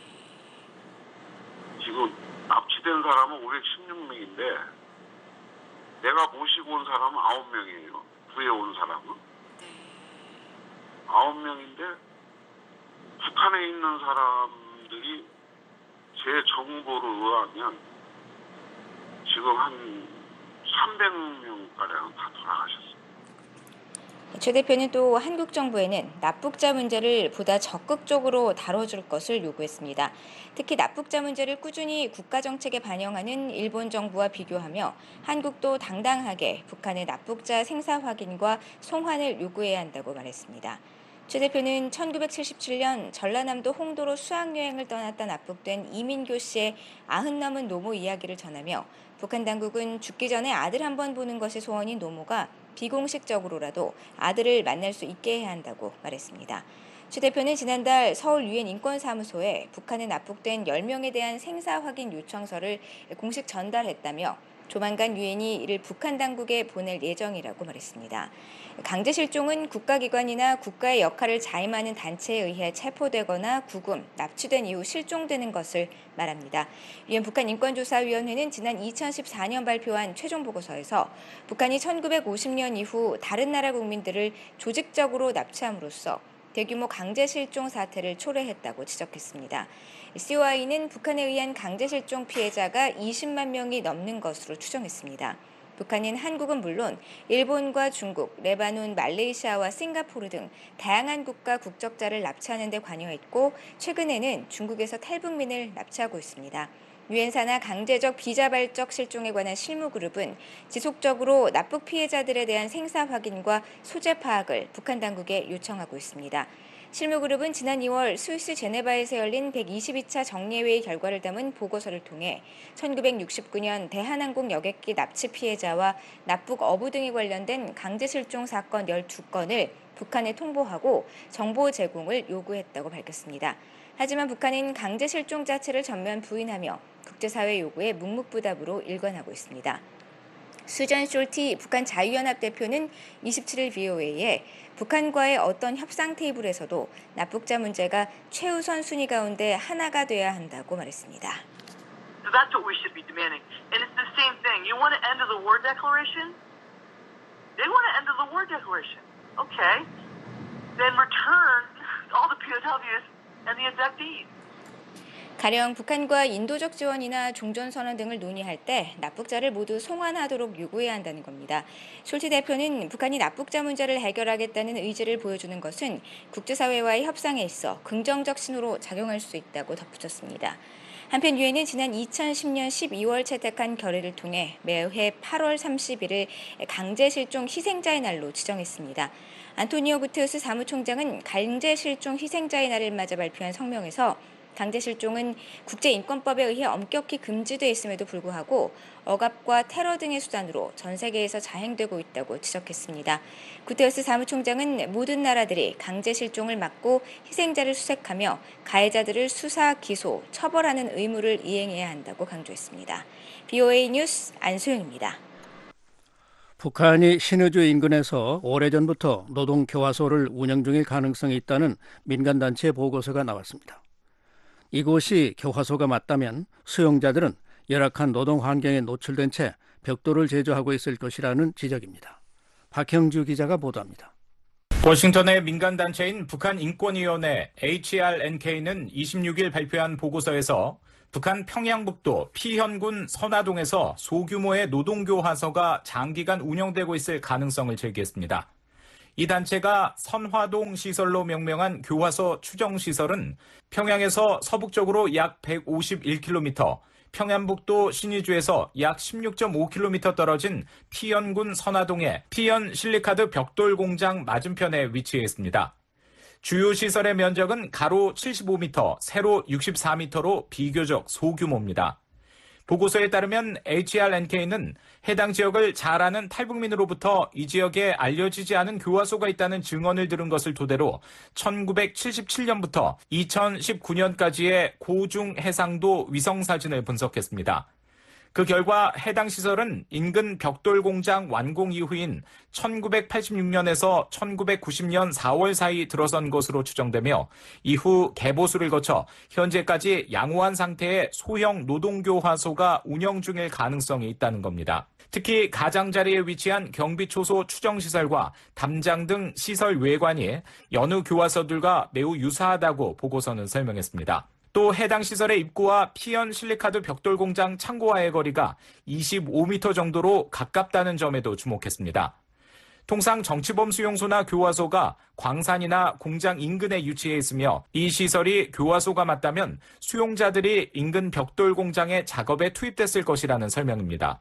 지금 납치된 사람은 오백십육 명인데 내가 모시고 온 사람은 아홉 명이에요. 구해온 사람은. 아홉 명인데 북한에 있는 사람들이 제 정보로 의하면 지금 한 삼백 명가량 다 돌아가셨습니다. 최 대표는 또 한국 정부에는 납북자 문제를 보다 적극적으로 다뤄줄 것을 요구했습니다. 특히 납북자 문제를 꾸준히 국가정책에 반영하는 일본 정부와 비교하며 한국도 당당하게 북한의 납북자 생사 확인과 송환을 요구해야 한다고 말했습니다. 최 대표는 천구백칠십칠 년 전라남도 홍도로 수학여행을 떠났다 납북된 이민교 씨의 아흔 넘은 노모 이야기를 전하며, 북한 당국은 죽기 전에 아들 한 번 보는 것이 소원인 노모가 비공식적으로라도 아들을 만날 수 있게 해야 한다고 말했습니다. 최 대표는 지난달 서울 유엔 인권사무소에 북한에 납북된 열 명에 대한 생사 확인 요청서를 공식 전달했다며, 조만간 유엔이 이를 북한 당국에 보낼 예정이라고 말했습니다. 강제 실종은 국가기관이나 국가의 역할을 자임하는 단체에 의해 체포되거나 구금, 납치된 이후 실종되는 것을 말합니다. 유엔 북한인권조사위원회는 지난 이천십사 년 발표한 최종 보고서에서 북한이 천구백오십 년 이후 다른 나라 국민들을 조직적으로 납치함으로써 대규모 강제 실종 사태를 초래했다고 지적했습니다. 씨오아이는 북한에 의한 강제 실종 피해자가 이십만 명이 넘는 것으로 추정했습니다. 북한은 한국은 물론 일본과 중국, 레바논, 말레이시아와 싱가포르 등 다양한 국가 국적자를 납치하는 데 관여했고, 최근에는 중국에서 탈북민을 납치하고 있습니다. 유엔사나 강제적 비자발적 실종에 관한 실무그룹은 지속적으로 납북 피해자들에 대한 생사 확인과 소재 파악을 북한 당국에 요청하고 있습니다. 실무그룹은 지난 이월 스위스 제네바에서 열린 백이십이 차 정례회의 결과를 담은 보고서를 통해 천구백육십구 년 대한항공 여객기 납치 피해자와 납북 어부 등에 관련된 강제 실종 사건 열두 건을 북한에 통보하고 정보 제공을 요구했다고 밝혔습니다. 하지만 북한은 강제 실종 자체를 전면 부인하며 국제사회 요구에 묵묵부답으로 일관하고 있습니다. 수전 숄티 북한 자유연합 대표는 이십칠 일 브이오에이에 북한과의 어떤 협상 테이블에서도 납북자 문제가 최우선 순위 가운데 하나가 돼야 한다고 말했습니다. So that's what we should be demanding. And it's the same thing. You want to end the war declaration? They want to end the war declaration. Okay. Then return all the P O Ws and the abductees. 가령 북한과 인도적 지원이나 종전선언 등을 논의할 때 납북자를 모두 송환하도록 요구해야 한다는 겁니다. 숄츠 대표는 북한이 납북자 문제를 해결하겠다는 의지를 보여주는 것은 국제사회와의 협상에 있어 긍정적 신호로 작용할 수 있다고 덧붙였습니다. 한편 유엔은 지난 이천십년 십이월 채택한 결의를 통해 매해 팔월 삼십일을 강제실종 희생자의 날로 지정했습니다. 안토니오 구테우스 사무총장은 강제실종 희생자의 날을 맞아 발표한 성명에서 강제실종은 국제인권법에 의해 엄격히 금지돼 있음에도 불구하고 억압과 테러 등의 수단으로 전 세계에서 자행되고 있다고 지적했습니다. 구테우스 사무총장은 모든 나라들이 강제실종을 막고 희생자를 수색하며 가해자들을 수사, 기소, 처벌하는 의무를 이행해야 한다고 강조했습니다. 비오에이 뉴스 안소영입니다. 북한이 신의주 인근에서 오래전부터 노동교화소를 운영 중일 가능성이 있다는 민간단체 보고서가 나왔습니다. 이곳이 교화소가 맞다면 수용자들은 열악한 노동 환경에 노출된 채 벽돌을 제조하고 있을 것이라는 지적입니다. 박형주 기자가 보도합니다. 워싱턴의 민간단체인 북한인권위원회 에이치알엔케이는 이십육일 발표한 보고서에서 북한 평양북도 피현군 선화동에서 소규모의 노동교화소가 장기간 운영되고 있을 가능성을 제기했습니다. 이 단체가 선화동 시설로 명명한 교화소 추정시설은 평양에서 서북쪽으로 약 백오십일 킬로미터, 평안북도 신의주에서 약 십육 점 오 킬로미터 떨어진 피현군 선화동의 피현 실리카드 벽돌 공장 맞은편에 위치해 있습니다. 주요 시설의 면적은 가로 칠십오 미터, 세로 육십사 미터로 비교적 소규모입니다. 보고서에 따르면 에이치알엔케이는 해당 지역을 잘 아는 탈북민으로부터 이 지역에 알려지지 않은 교화소가 있다는 증언을 들은 것을 토대로 천구백칠십칠년부터 이천십구년까지의 고중 해상도 위성사진을 분석했습니다. 그 결과 해당 시설은 인근 벽돌 공장 완공 이후인 천구백팔십육년에서 천구백구십년 사월 사이 들어선 것으로 추정되며 이후 개보수를 거쳐 현재까지 양호한 상태의 소형 노동교화소가 운영 중일 가능성이 있다는 겁니다. 특히 가장자리에 위치한 경비초소 추정시설과 담장 등 시설 외관이 여느 교화소들과 매우 유사하다고 보고서는 설명했습니다. 또 해당 시설의 입구와 피현 실리카드 벽돌 공장 창고와의 거리가 이십오 미터 정도로 가깝다는 점에도 주목했습니다. 통상 정치범 수용소나 교화소가 광산이나 공장 인근에 위치해 있으며 이 시설이 교화소가 맞다면 수용자들이 인근 벽돌 공장의 작업에 투입됐을 것이라는 설명입니다.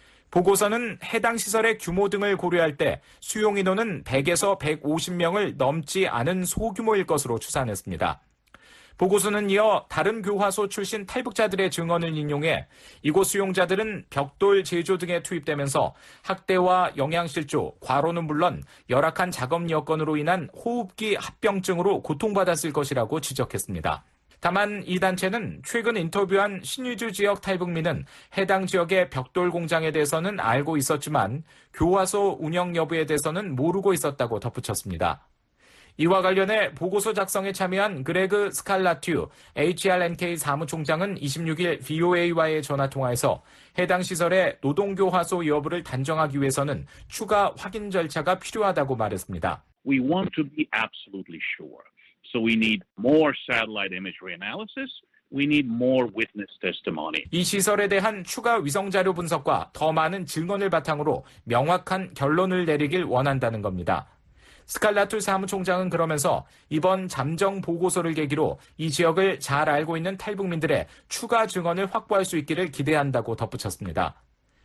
보고서는 해당 시설의 규모 등을 고려할 때 수용 인원은 백에서 백오십 명을 넘지 않은 소규모일 것으로 추산했습니다. 보고서는 이어 다른 교화소 출신 탈북자들의 증언을 인용해 이곳 수용자들은 벽돌 제조 등에 투입되면서 학대와 영양실조, 과로는 물론 열악한 작업 여건으로 인한 호흡기 합병증으로 고통받았을 것이라고 지적했습니다. 다만 이 단체는 최근 인터뷰한 신의주 지역 탈북민은 해당 지역의 벽돌 공장에 대해서는 알고 있었지만 교화소 운영 여부에 대해서는 모르고 있었다고 덧붙였습니다. 이와 관련해 보고서 작성에 참여한 그레그 스칼라튜 에이치알엔케이 사무총장은 이십육일 비오에이와의 전화통화에서 해당 시설의 노동교화소 여부를 단정하기 위해서는 추가 확인 절차가 필요하다고 말했습니다. We want to be absolutely sure. So we need more satellite imagery analysis. We need more witness testimony. 이 시설에 대한 추가 위성 자료 분석과 더 많은 증언을 바탕으로 명확한 결론을 내리길 원한다는 겁니다. 스칼라투 사무총장은 그러면서 이번 잠정 보고서를 계기로 이 지역을 잘 알고 있는 탈북민들의 추가 증언을 확보할 수 있기를 기대한다고 덧붙였습니다.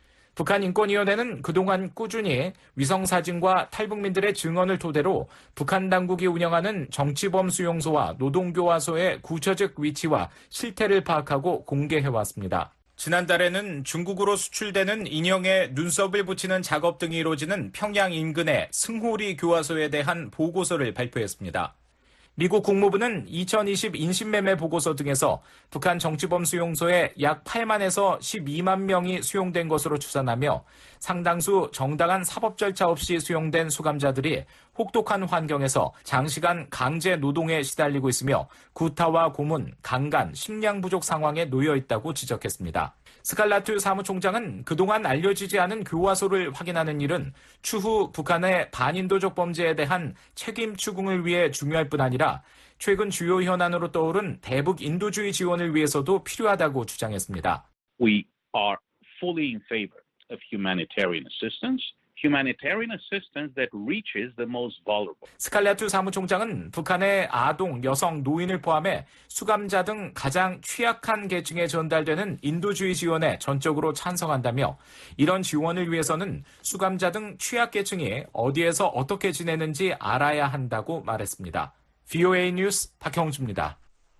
북한인권위원회는 그동안 꾸준히 위성사진과 탈북민들의 증언을 토대로 북한 당국이 운영하는 정치범 수용소와 노동교화소의 구체적 위치와 실태를 파악하고 공개해왔습니다. 지난달에는 중국으로 수출되는 인형에 눈썹을 붙이는 작업 등이 이루어지는 평양 인근의 승호리 교화소에 대한 보고서를 발표했습니다. 미국 국무부는 이천이십 인신매매 보고서 등에서 북한 정치범 수용소에 약 팔만에서 십이만 명이 수용된 것으로 추산하며 상당수 정당한 사법 절차 없이 수용된 수감자들이 혹독한 환경에서 장시간 강제 노동에 시달리고 있으며 구타와 고문, 강간, 식량 부족 상황에 놓여 있다고 지적했습니다. 스칼라투 사무총장은 그동안 알려지지 않은 교화소를 확인하는 일은 추후 북한의 반인도적 범죄에 대한 책임 추궁을 위해 중요할 뿐 아니라 최근 주요 현안으로 떠오른 대북 인도주의 지원을 위해서도 필요하다고 주장했습니다. We are fully in favor of humanitarian assistance. humanitarian assistance that reaches the most vulnerable. 스칼라투 사무총장은 북한의 아동, 여성, 노인을 포함해 수감자 등 가장 취약한 계층에 전달되는 인도주의 지원에 전적으로 찬성한다며 이런 지원을 위해서는 수감자 등 취약계층이 어디에서 어떻게 지내는지 알아야 한다고 말했습니다. 브이오에이 뉴스 박형주입니다.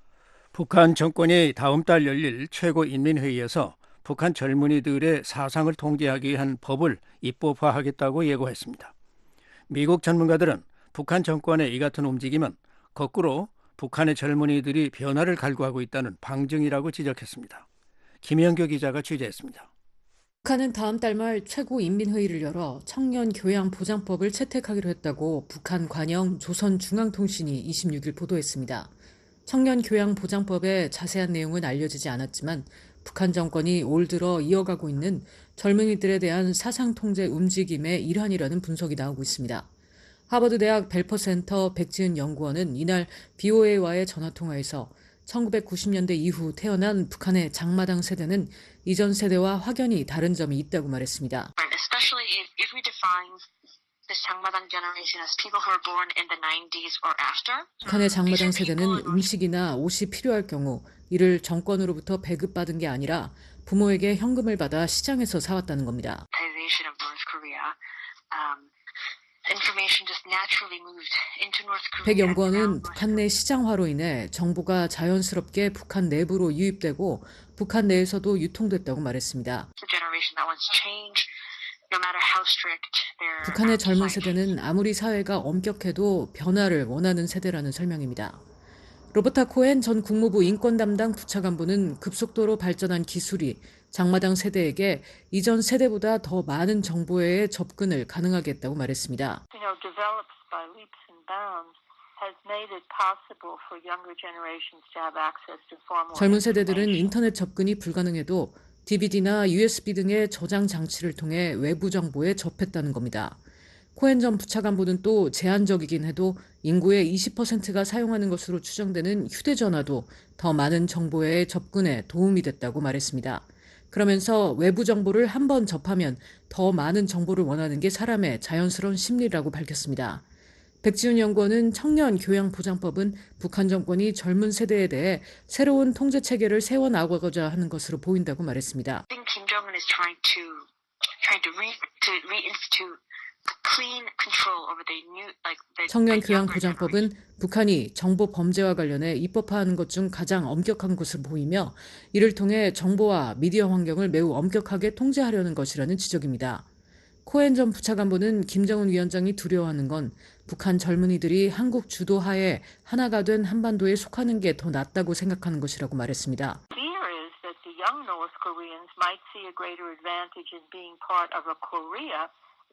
북한 정권이 다음 달 열릴 최고인민회의에서 북한 젊은이들의 사상을 통제하기 위한 법을 입법화하겠다고 예고했습니다. 미국 전문가들은 북한 정권의 이 같은 움직임은 거꾸로 북한의 젊은이들이 변화를 갈구하고 있다는 방증이라고 지적했습니다. 김영교 기자가 취재했습니다. 북한은 다음 달 말 최고인민회의를 열어 청년 교양 보장법을 채택하기로 했다고 북한 관영 조선중앙통신이 이십육 일 보도했습니다. 청년 교양 보장법의 자세한 내용은 알려지지 않았지만 북한 정권이 올 들어 이어가고 있는 젊은이들에 대한 사상 통제 움직임의 일환이라는 분석이 나오고 있습니다. 하버드대학 벨퍼센터 백지은 연구원은 이날 브이오에이와의 전화통화에서 천구백구십 년대 이후 태어난 북한의 장마당 세대는 이전 세대와 확연히 다른 점이 있다고 말했습니다. Especially if, if we define this 장마당 generation as people who were born in the nineties or after. 북한의 장마당 세대는 음식이나 옷이 필요할 경우 이를 정권으로부터 배급받은 게 아니라 부모에게 현금을 받아 시장에서 사왔다는 겁니다. Privatization of North Korea. Um, information just naturally moved into North Korea. 백 연구원은 북한 내 시장화로 인해 정보가 자연스럽게 북한 내부로 유입되고 북한 내에서도 유통됐다고 말했습니다. The generation that wants change, no matter how strict their. 북한의 젊은 세대는 아무리 사회가 엄격해도 변화를 원하는 세대라는 설명입니다. 로버타 코엔 전 국무부 인권 담당 부차관보는 급속도로 발전한 기술이 장마당 세대에게 이전 세대보다 더 많은 정보에 접근을 가능하게 했다고 말했습니다. You know, developed by leaps and bounds has made it possible for younger generations to have access to far more. 젊은 세대들은 인터넷 접근이 불가능해도 디비디나 유에스비 등의 저장 장치를 통해 외부 정보에 접했다는 겁니다. 코엔 전 부차관보는 또 제한적이긴 해도 인구의 이십 퍼센트가 사용하는 것으로 추정되는 휴대전화도 더 많은 정보에 접근에 도움이 됐다고 말했습니다. 그러면서 외부 정보를 한 번 접하면 더 많은 정보를 원하는 게 사람의 자연스러운 심리라고 밝혔습니다. 백지훈 연구원은 청년 교양보장법은 북한 정권이 젊은 세대에 대해 새로운 통제 체계를 세워나가고자 하는 것으로 보인다고 말했습니다. I think Kim Jong-un is trying to trying to re to reinstitute clean control over the new like the 청년 교양 보장법은 북한이 정보 범죄와 관련해 입법화하는 것 중 가장 엄격한 것으로 보이며 이를 통해 정보와 미디어 환경을 매우 엄격하게 통제하려는 것이라는 지적입니다. 코엔 전 부차관보는 김정은 위원장이 두려워하는 건 북한 젊은이들이 한국 주도하에 하나가 된 한반도에 속하는 게 더 낫다고 생각하는 것이라고 말했습니다. fear is that the young North Koreans might see a greater advantage in being part of a Korea.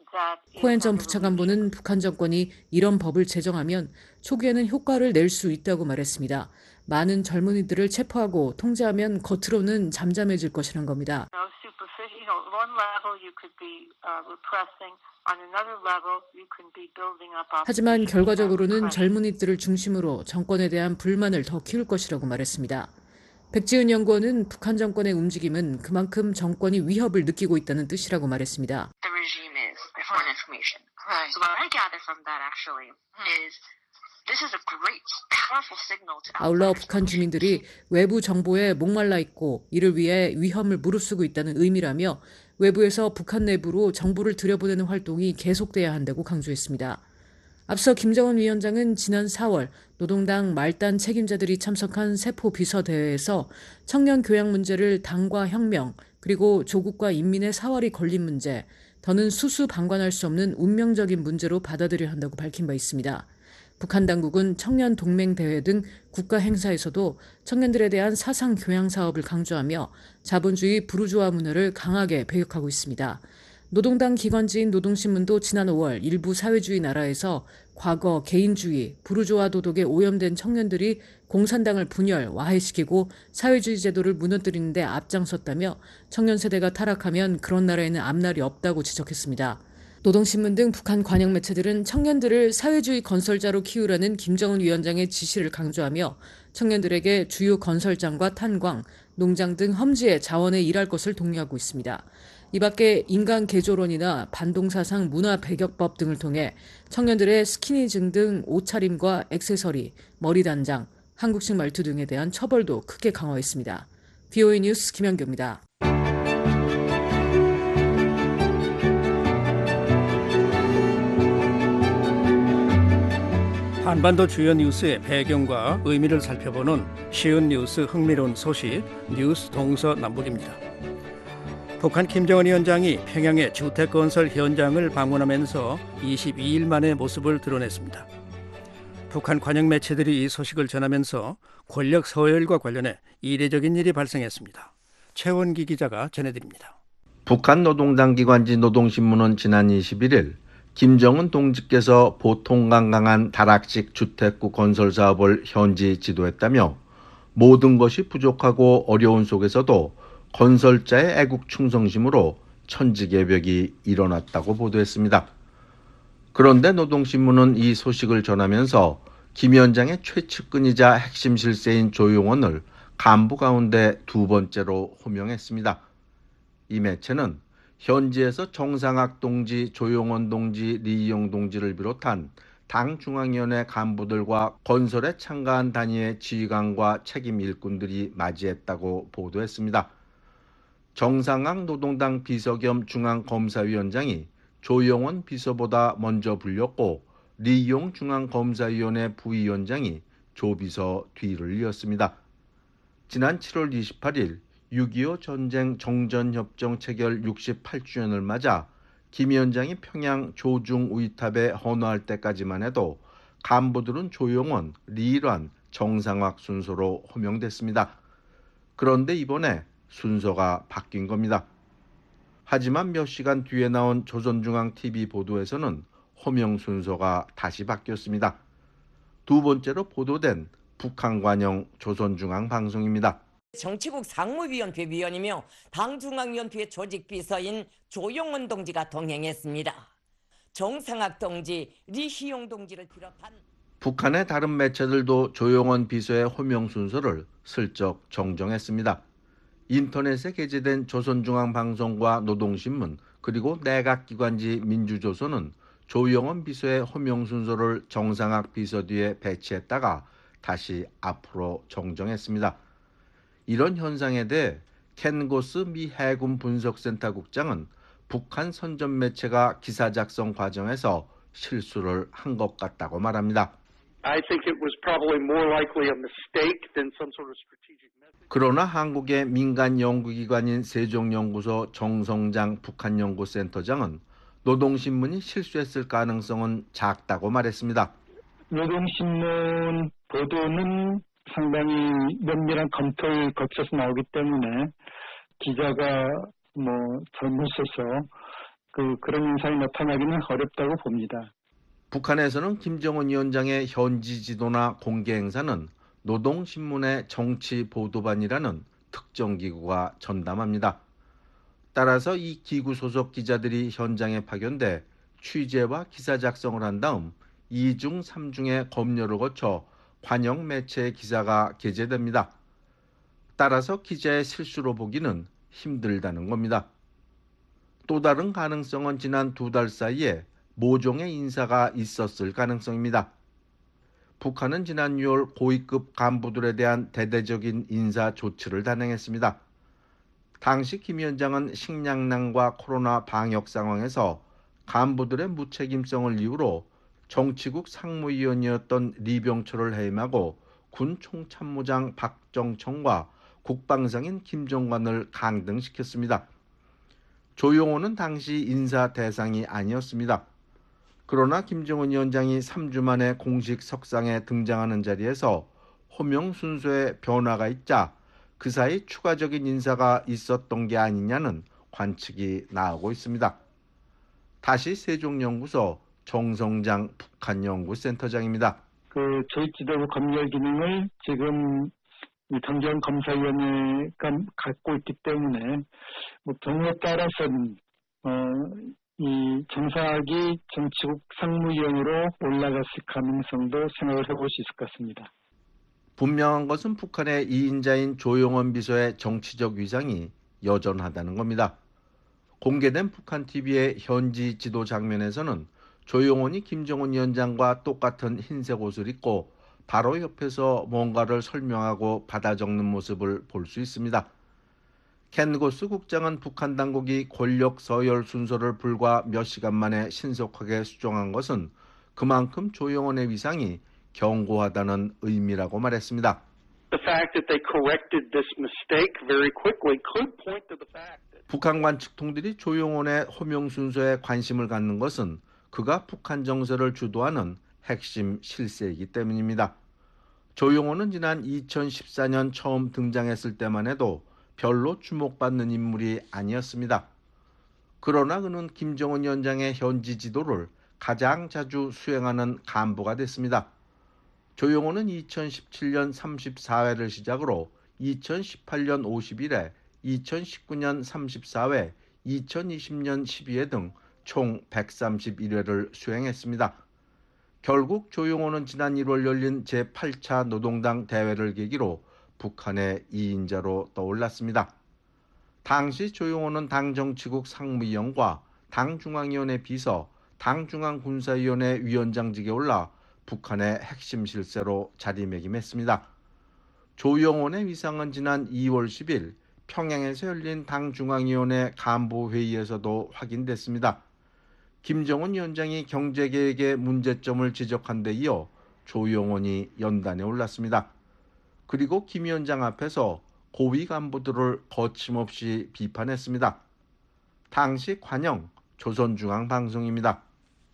코엔 전 부차관보는 북한 정권이 이런 법을 제정하면 초기에는 효과를 낼 수 있다고 말했습니다. 많은 젊은이들을 체포하고 통제하면 겉으로는 잠잠해질 것이란 겁니다. 하지만 결과적으로는 젊은이들을 중심으로 정권에 대한 불만을 더 키울 것이라고 말했습니다. 백지은 연구원은 북한 정권의 움직임은 그만큼 정권이 위협을 느끼고 있다는 뜻이라고 말했습니다. The regime is foreign information. Right. So what I gather from that actually is this is a great, powerful signal to. 아울러 북한 주민들이 외부 정보에 목말라 있고 이를 위해 위험을 무릅쓰고 있다는 의미라며 외부에서 북한 내부로 정보를 들여보내는 활동이 계속돼야 한다고 강조했습니다. 앞서 김정은 위원장은 지난 사월 노동당 말단 책임자들이 참석한 세포 비서대회에서 청년 교양 문제를 당과 혁명 그리고 조국과 인민의 사활이 걸린 문제, 더는 수수방관할 수 없는 운명적인 문제로 받아들여야 한다고 밝힌 바 있습니다. 북한 당국은 청년 동맹 대회 등 국가 행사에서도 청년들에 대한 사상 교양 사업을 강조하며 자본주의 부르주아 문화를 강하게 배격하고 있습니다. 노동당 기관지인 노동신문도 지난 오월 일부 사회주의 나라에서 과거 개인주의, 부르주아 도덕에 오염된 청년들이 공산당을 분열, 와해시키고 사회주의 제도를 무너뜨리는 데 앞장섰다며 청년 세대가 타락하면 그런 나라에는 앞날이 없다고 지적했습니다. 노동신문 등 북한 관영 매체들은 청년들을 사회주의 건설자로 키우라는 김정은 위원장의 지시를 강조하며 청년들에게 주요 건설장과 탄광, 농장 등 험지의 자원에 일할 것을 독려하고 있습니다. 이 밖에 인간 개조론이나 반동사상 문화 배격법 등을 통해 청년들의 스키니즘 등 옷차림과 액세서리, 머리 단장, 한국식 말투 등에 대한 처벌도 크게 강화했습니다. 브이오에이 뉴스 김현규입니다. 한반도 주요 뉴스의 배경과 의미를 살펴보는 쉬운 뉴스 흥미로운 소식 뉴스 동서남북입니다. 북한 김정은 위원장이 평양의 주택 건설 현장을 방문하면서 이십이 일 만에 모습을 드러냈습니다. 북한 관영 매체들이 이 소식을 전하면서 권력 서열과 관련해 이례적인 일이 발생했습니다. 최원기 기자가 전해드립니다. 북한 노동당 기관지 노동신문은 지난 이십일 일 김정은 동지께서 보통강강한 다락식 주택구 건설 사업을 현지 지도했다며 모든 것이 부족하고 어려운 속에서도 건설자의 애국 충성심으로 천지개벽이 일어났다고 보도했습니다. 그런데 노동신문은 이 소식을 전하면서 김 위원장의 최측근이자 핵심 실세인 조용원을 간부 가운데 두 번째로 호명했습니다. 이 매체는 현지에서 정상학 동지, 조용원 동지, 리이용 동지를 비롯한 당 중앙위원회 간부들과 건설에 참가한 단위의 지휘관과 책임 일꾼들이 맞이했다고 보도했습니다. 정상학 노동당 비서 겸 중앙검사위원장이 조용원 비서보다 먼저 불렸고 리이용 중앙검사위원회 부위원장이 조 비서 뒤를 이었습니다. 지난 칠월 이십팔일 육이오 전쟁 정전협정 체결 육십팔 주년을 맞아 김 위원장이 평양 조중 우이탑에 헌화할 때까지만 해도 간부들은 조용원, 리일환, 정상학 순서로 호명됐습니다. 그런데 이번에 순서가 바뀐 겁니다. 하지만 몇 시간 뒤에 나온 조선중앙티비 보도에서는 호명 순서가 다시 바뀌었습니다. 두 번째로 보도된 북한 관영 조선중앙방송입니다. 정치국 상무위원회 위원이며 당중앙위원회 조직비서인 조용원 동지가 동행했습니다. 정상학 동지, 리희용 동지를 비롯한 북한의 다른 매체들도 조용원 비서의 호명 순서를 슬쩍 정정했습니다. 인터넷에 게재된 조선중앙방송과 노동신문 그리고 내각기관지 민주조선은 조용원 비서의 호명 순서를 정상학 비서 뒤에 배치했다가 다시 앞으로 정정했습니다. 이런 현상에 대해 켄 고스 미 해군 분석센터 국장은 북한 선전 매체가 기사 작성 과정에서 실수를 한 것 같다고 말합니다. I think it was probably more likely a mistake than some sort of strategic method. 그러나 한국의 민간 연구기관인 세종연구소 정성장 북한연구센터장은 노동신문이 실수했을 가능성은 작다고 말했습니다. 노동신문 보도는 상당히 면밀한 검토를 거쳐서 나오기 때문에 기자가 뭐 잘못해서 그 그런 현상이 나타나기는 어렵다고 봅니다. 북한에서는 김정은 위원장의 현지 지도나 공개 행사는 노동신문의 정치 보도반이라는 특정 기구가 전담합니다. 따라서 이 기구 소속 기자들이 현장에 파견돼 취재와 기사 작성을 한 다음 이중, 삼중의 검열을 거쳐 관영 매체의 기사가 게재됩니다. 따라서 기자의 실수로 보기는 힘들다는 겁니다. 또 다른 가능성은 지난 두 달 사이에 모종의 인사가 있었을 가능성입니다. 북한은 지난 유월 고위급 간부들에 대한 대대적인 인사 조치를 단행했습니다. 당시 김 위원장은 식량난과 코로나 방역 상황에서 간부들의 무책임성을 이유로 정치국 상무위원이었던 리병철을 해임하고 군 총참모장 박정청과 국방상인 김정관을 강등시켰습니다. 조용호는 당시 인사 대상이 아니었습니다. 그러나 김정은 위원장이 삼 주 만에 공식 석상에 등장하는 자리에서 호명 순서에 변화가 있자 그 사이 추가적인 인사가 있었던 게 아니냐는 관측이 나오고 있습니다. 다시 세종연구소 정성장 북한연구센터장입니다. 그 조직지도부 검열 기능을 지금 정경검사위원회가 갖고 있기 때문에 뭐 경우에 따라서는 어, 이 정상학이 정치국 상무위원으로 올라갔을 가능성도 생각을 해볼 수 있을 것 같습니다. 분명한 것은 북한의 이인자인 조용원 비서의 정치적 위상이 여전하다는 겁니다. 공개된 북한 티비의 현지 지도 장면에서는 조용원이 김정은 위원장과 똑같은 흰색 옷을 입고 바로 옆에서 뭔가를 설명하고 받아 적는 모습을 볼 수 있습니다. 켄 고스 국장은 북한 당국이 권력 서열 순서를 불과 몇 시간 만에 신속하게 수정한 것은 그만큼 조용원의 위상이 견고하다는 의미라고 말했습니다. The fact that they corrected this mistake very quickly could point to the fact that 북한 관측통들이 조용원의 호명 순서에 관심을 갖는 것은 그가 북한 정세를 주도하는 핵심 실세이기 때문입니다. 조용원은 지난 이천십사 년 처음 등장했을 때만 해도 별로 주목받는 인물이 아니었습니다. 그러나 그는 김정은 위원장의 현지 지도를 가장 자주 수행하는 간부가 됐습니다. 조용원은 이천십칠 년 삼십사 회를 시작으로 이천십팔 년 오십일 회, 이천십구 년 삼십사 회, 이천이십 년 십이 회 등 총 백삼십일 회를 수행했습니다. 결국 조용원은 지난 일월 열린 제팔 차 노동당 대회를 계기로 북한의 이인자로 떠올랐습니다. 당시 조용원은 당정치국 상무위원과 당중앙위원회 비서, 당중앙군사위원회 위원장직에 올라 북한의 핵심 실세로 자리매김했습니다. 조용원의 위상은 지난 이월 십일 평양에서 열린 당중앙위원회 간부회의에서도 확인됐습니다. 김정은 위원장이 경제계획의 문제점을 지적한 데 이어 조용원이 연단에 올랐습니다. 그리고 김 위원장 앞에서 고위 간부들을 거침없이 비판했습니다. 당시 관영 조선중앙방송입니다.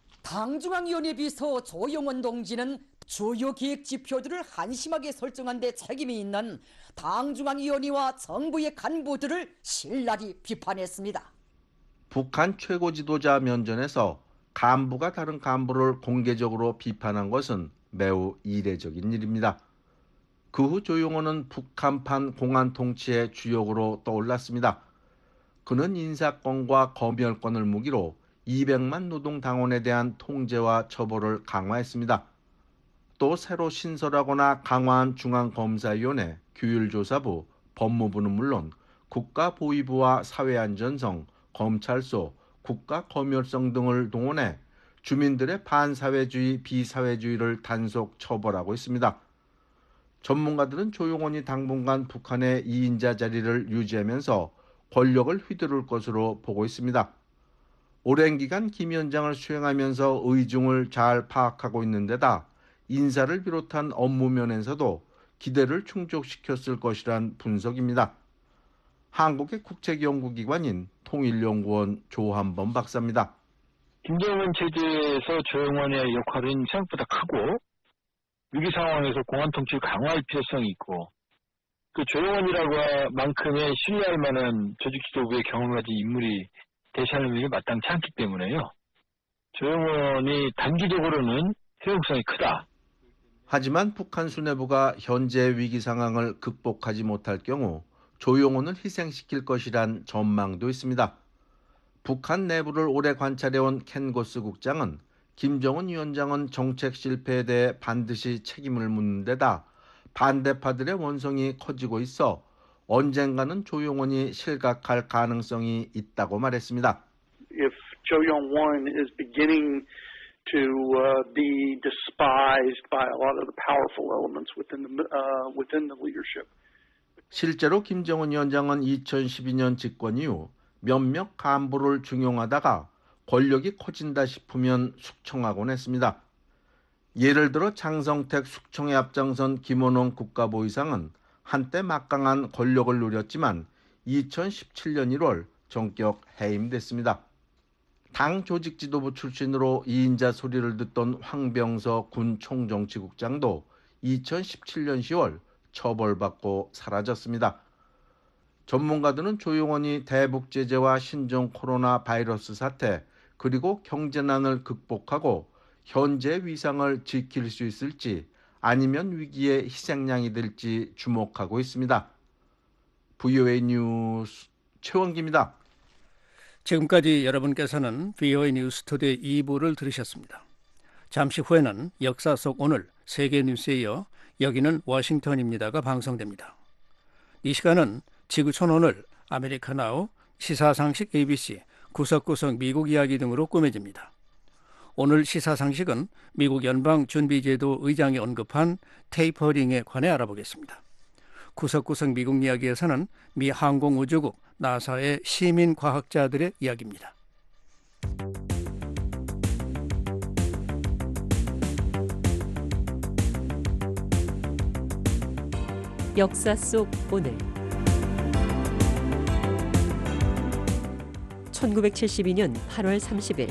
당중앙위원회 비서 조용원 동지는 주요 계획 지표들을 한심하게 설정한 데 책임이 있는 당중앙위원회와 정부의 간부들을 신랄히 비판했습니다. 북한 최고 지도자 면전에서 간부가 다른 간부를 공개적으로 비판한 것은 매우 이례적인 일입니다. 그 후 조용원은 북한판 공안 통치의 주역으로 떠올랐습니다. 그는 인사권과 검열권을 무기로 이백만 노동당원에 대한 통제와 처벌을 강화했습니다. 또 새로 신설하거나 강화한 중앙검사위원회, 규율조사부, 법무부는 물론 국가보위부와 사회안전성, 검찰소, 국가검열성 등을 동원해 주민들의 반사회주의, 비사회주의를 단속 처벌하고 있습니다. 전문가들은 조용원이 당분간 북한의 이인자 자리를 유지하면서 권력을 휘두를 것으로 보고 있습니다. 오랜 기간 김 위원장을 수행하면서 의중을 잘 파악하고 있는 데다 인사를 비롯한 업무 면에서도 기대를 충족시켰을 것이란 분석입니다. 한국의 국책연구기관인 통일연구원 조한범 박사입니다. 김정은 체제에서 조용원의 역할은 생각보다 크고 위기 상황에서 공안 통치를 강화할 필요성이 있고 그 조용원이라고 만큼의 신뢰할 만한 조직 지도부의 경험을 가진 인물이 대시하는 일이 마땅치 않기 때문에요. 조용원이 단기적으로는 효용성이 크다. 하지만 북한 수뇌부가 현재 위기 상황을 극복하지 못할 경우 조용원을 희생시킬 것이란 전망도 있습니다. 북한 내부를 오래 관찰해온 켄 고스 국장은 김정은 위원장은 정책 실패에 대해 반드시 책임을 묻는 데다 반대파들의 원성이 커지고 있어 언젠가는 조용원이 실각할 가능성이 있다고 말했습니다. if Jo Yong-won is beginning to uh, be despised by a lot of the powerful elements within the uh, within the leadership. 실제로 김정은 위원장은 이천십이 년 집권 이후 몇몇 간부를 중용하다가 권력이 커진다 싶으면 숙청하곤 했습니다. 예를 들어 장성택 숙청에 앞장선 김원홍 국가보위상은 한때 막강한 권력을 누렸지만 이천십칠 년 일월 전격 해임됐습니다. 당 조직지도부 출신으로 이인자 소리를 듣던 황병서 군 총정치국장도 이천십칠 년 시월 처벌받고 사라졌습니다. 전문가들은 조용원이 대북 제재와 신종 코로나 바이러스 사태 그리고 경제난을 극복하고 현재 위상을 지킬 수 있을지 아니면 위기의 희생양이 될지 주목하고 있습니다. 브이오에이 뉴스 최원기입니다. 지금까지 여러분께서는 브이오에이 뉴스 투데이 이 부를 들으셨습니다. 잠시 후에는 역사 속 오늘 세계 뉴스에 이어 여기는 워싱턴입니다가 방송됩니다. 이 시간은 지구촌 오늘, 아메리카 나우, 시사상식 에이비씨, 구석구석 미국 이야기 등으로 꾸며집니다. 오늘 시사상식은 미국 연방준비제도 의장이 언급한 테이퍼링에 관해 알아보겠습니다. 구석구석 미국 이야기에서는 미 항공우주국 나사의 시민과학자들의 이야기입니다. 역사 속 오늘 천구백칠십이 년 팔월 삼십일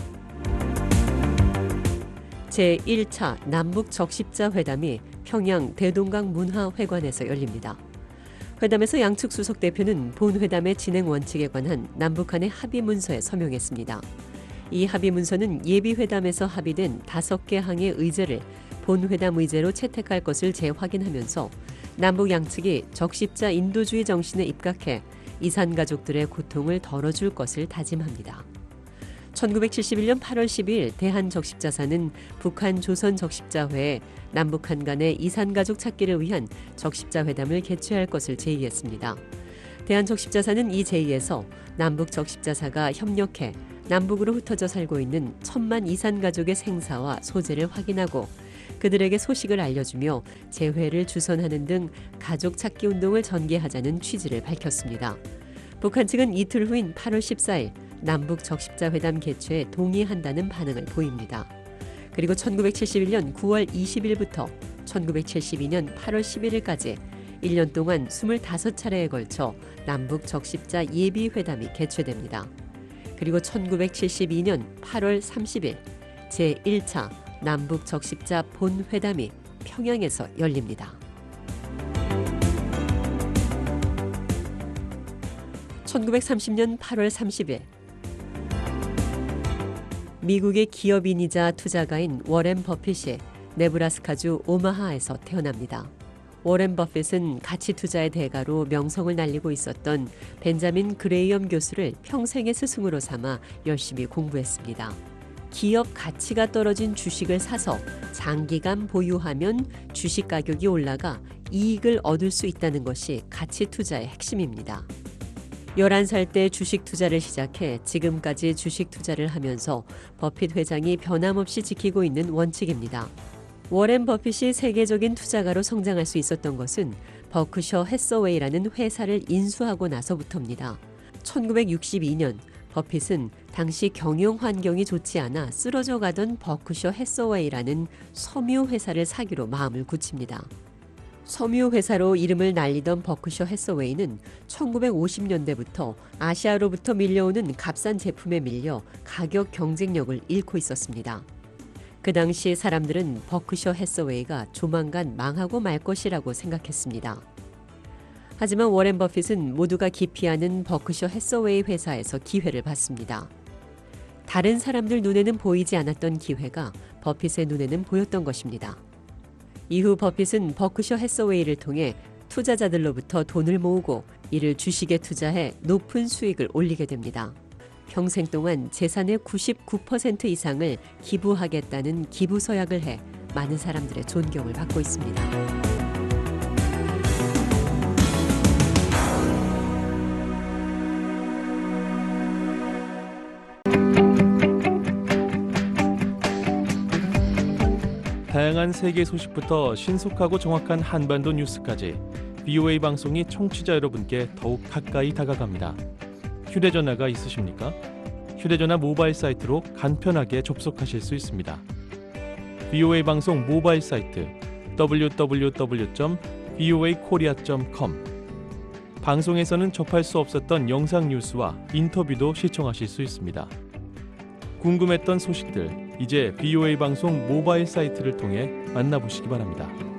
제일 차 남북 적십자 회담이 평양 대동강 문화회관에서 열립니다. 회담에서 양측 수석 대표는 본 회담의 진행 원칙에 관한 남북한의 합의 문서에 서명했습니다. 이 합의 문서는 예비 회담에서 합의된 다섯 개 항의 의제를 본 회담 의제로 채택할 것을 재확인하면서 남북 양측이 적십자 인도주의 정신에 입각해 이산 가족들의 고통을 덜어줄 것을 다짐합니다. 천구백칠십일 년 팔월 십이일 대한적십자사는 북한 조선적십자회에 남북한 간의 이산가족 찾기를 위한 적십자회담을 개최할 것을 제의했습니다. 대한적십자사는 이 제의에서 남북적십자사가 협력해 남북으로 흩어져 살고 있는 천만 이산가족의 생사와 소재를 확인하고 그들에게 소식을 알려주며 재회를 주선하는 등 가족 찾기 운동을 전개하자는 취지를 밝혔습니다. 북한 측은 이틀 후인 팔월 십사일 남북 적십자회담 개최에 동의한다는 반응을 보입니다. 그리고 천구백칠십일 년 구월 이십일부터 천구백칠십이 년 팔월 십일일까지 일 년 동안 스물다섯 차례에 걸쳐 남북 적십자 예비회담이 개최됩니다. 그리고 천구백칠십이 년 팔월 삼십일 제일 차 남북 적십자 본회담이 평양에서 열립니다. 천구백삼십 년 팔월 삼십일 미국의 기업인이자 투자가인 워렌 버핏이 네브라스카주 오마하에서 태어납니다. 워렌 버핏은 가치 투자의 대가로 명성을 날리고 있었던 벤자민 그레이엄 교수를 평생의 스승으로 삼아 열심히 공부했습니다. 기업 가치가 떨어진 주식을 사서 장기간 보유하면 주식 가격이 올라가 이익을 얻을 수 있다는 것이 가치 투자의 핵심입니다. 열한 살 때 주식 투자를 시작해 지금까지 주식 투자를 하면서 버핏 회장이 변함없이 지키고 있는 원칙입니다. 워렌 버핏이 세계적인 투자가로 성장할 수 있었던 것은 버크셔 해서웨이라는 회사를 인수하고 나서부터입니다. 천구백육십이 년 버핏은 당시 경영 환경이 좋지 않아 쓰러져 가던 버크셔 해서웨이라는 섬유 회사를 사기로 마음을 굳힙니다. 섬유 회사로 이름을 날리던 버크셔 해서웨이는 천구백오십 년대부터 아시아로부터 밀려오는 값싼 제품에 밀려 가격 경쟁력을 잃고 있었습니다. 그 당시 사람들은 버크셔 해서웨이가 조만간 망하고 말 것이라고 생각했습니다. 하지만 워렌 버핏은 모두가 기피하는 버크셔 해서웨이 회사에서 기회를 받습니다. 다른 사람들 눈에는 보이지 않았던 기회가 버핏의 눈에는 보였던 것입니다. 이후 버핏은 버크셔 해서웨이를 통해 투자자들로부터 돈을 모으고 이를 주식에 투자해 높은 수익을 올리게 됩니다. 평생 동안 재산의 구십구 퍼센트 이상을 기부하겠다는 기부 서약을 해 많은 사람들의 존경을 받고 있습니다. 다양한 세계 소식부터 신속하고 정확한 한반도 뉴스까지 브이오에이 방송이 청취자 여러분께 더욱 가까이 다가갑니다. 휴대전화가 있으십니까? 휴대전화 모바일 사이트로 간편하게 접속하실 수 있습니다. 브이오에이 방송 모바일 사이트 더블유 더블유 더블유 점 브이오에이 코리아 점 컴 방송에서는 접할 수 없었던 영상 뉴스와 인터뷰도 시청하실 수 있습니다. 궁금했던 소식들 이제 브이오에이 방송 모바일 사이트를 통해 만나보시기 바랍니다.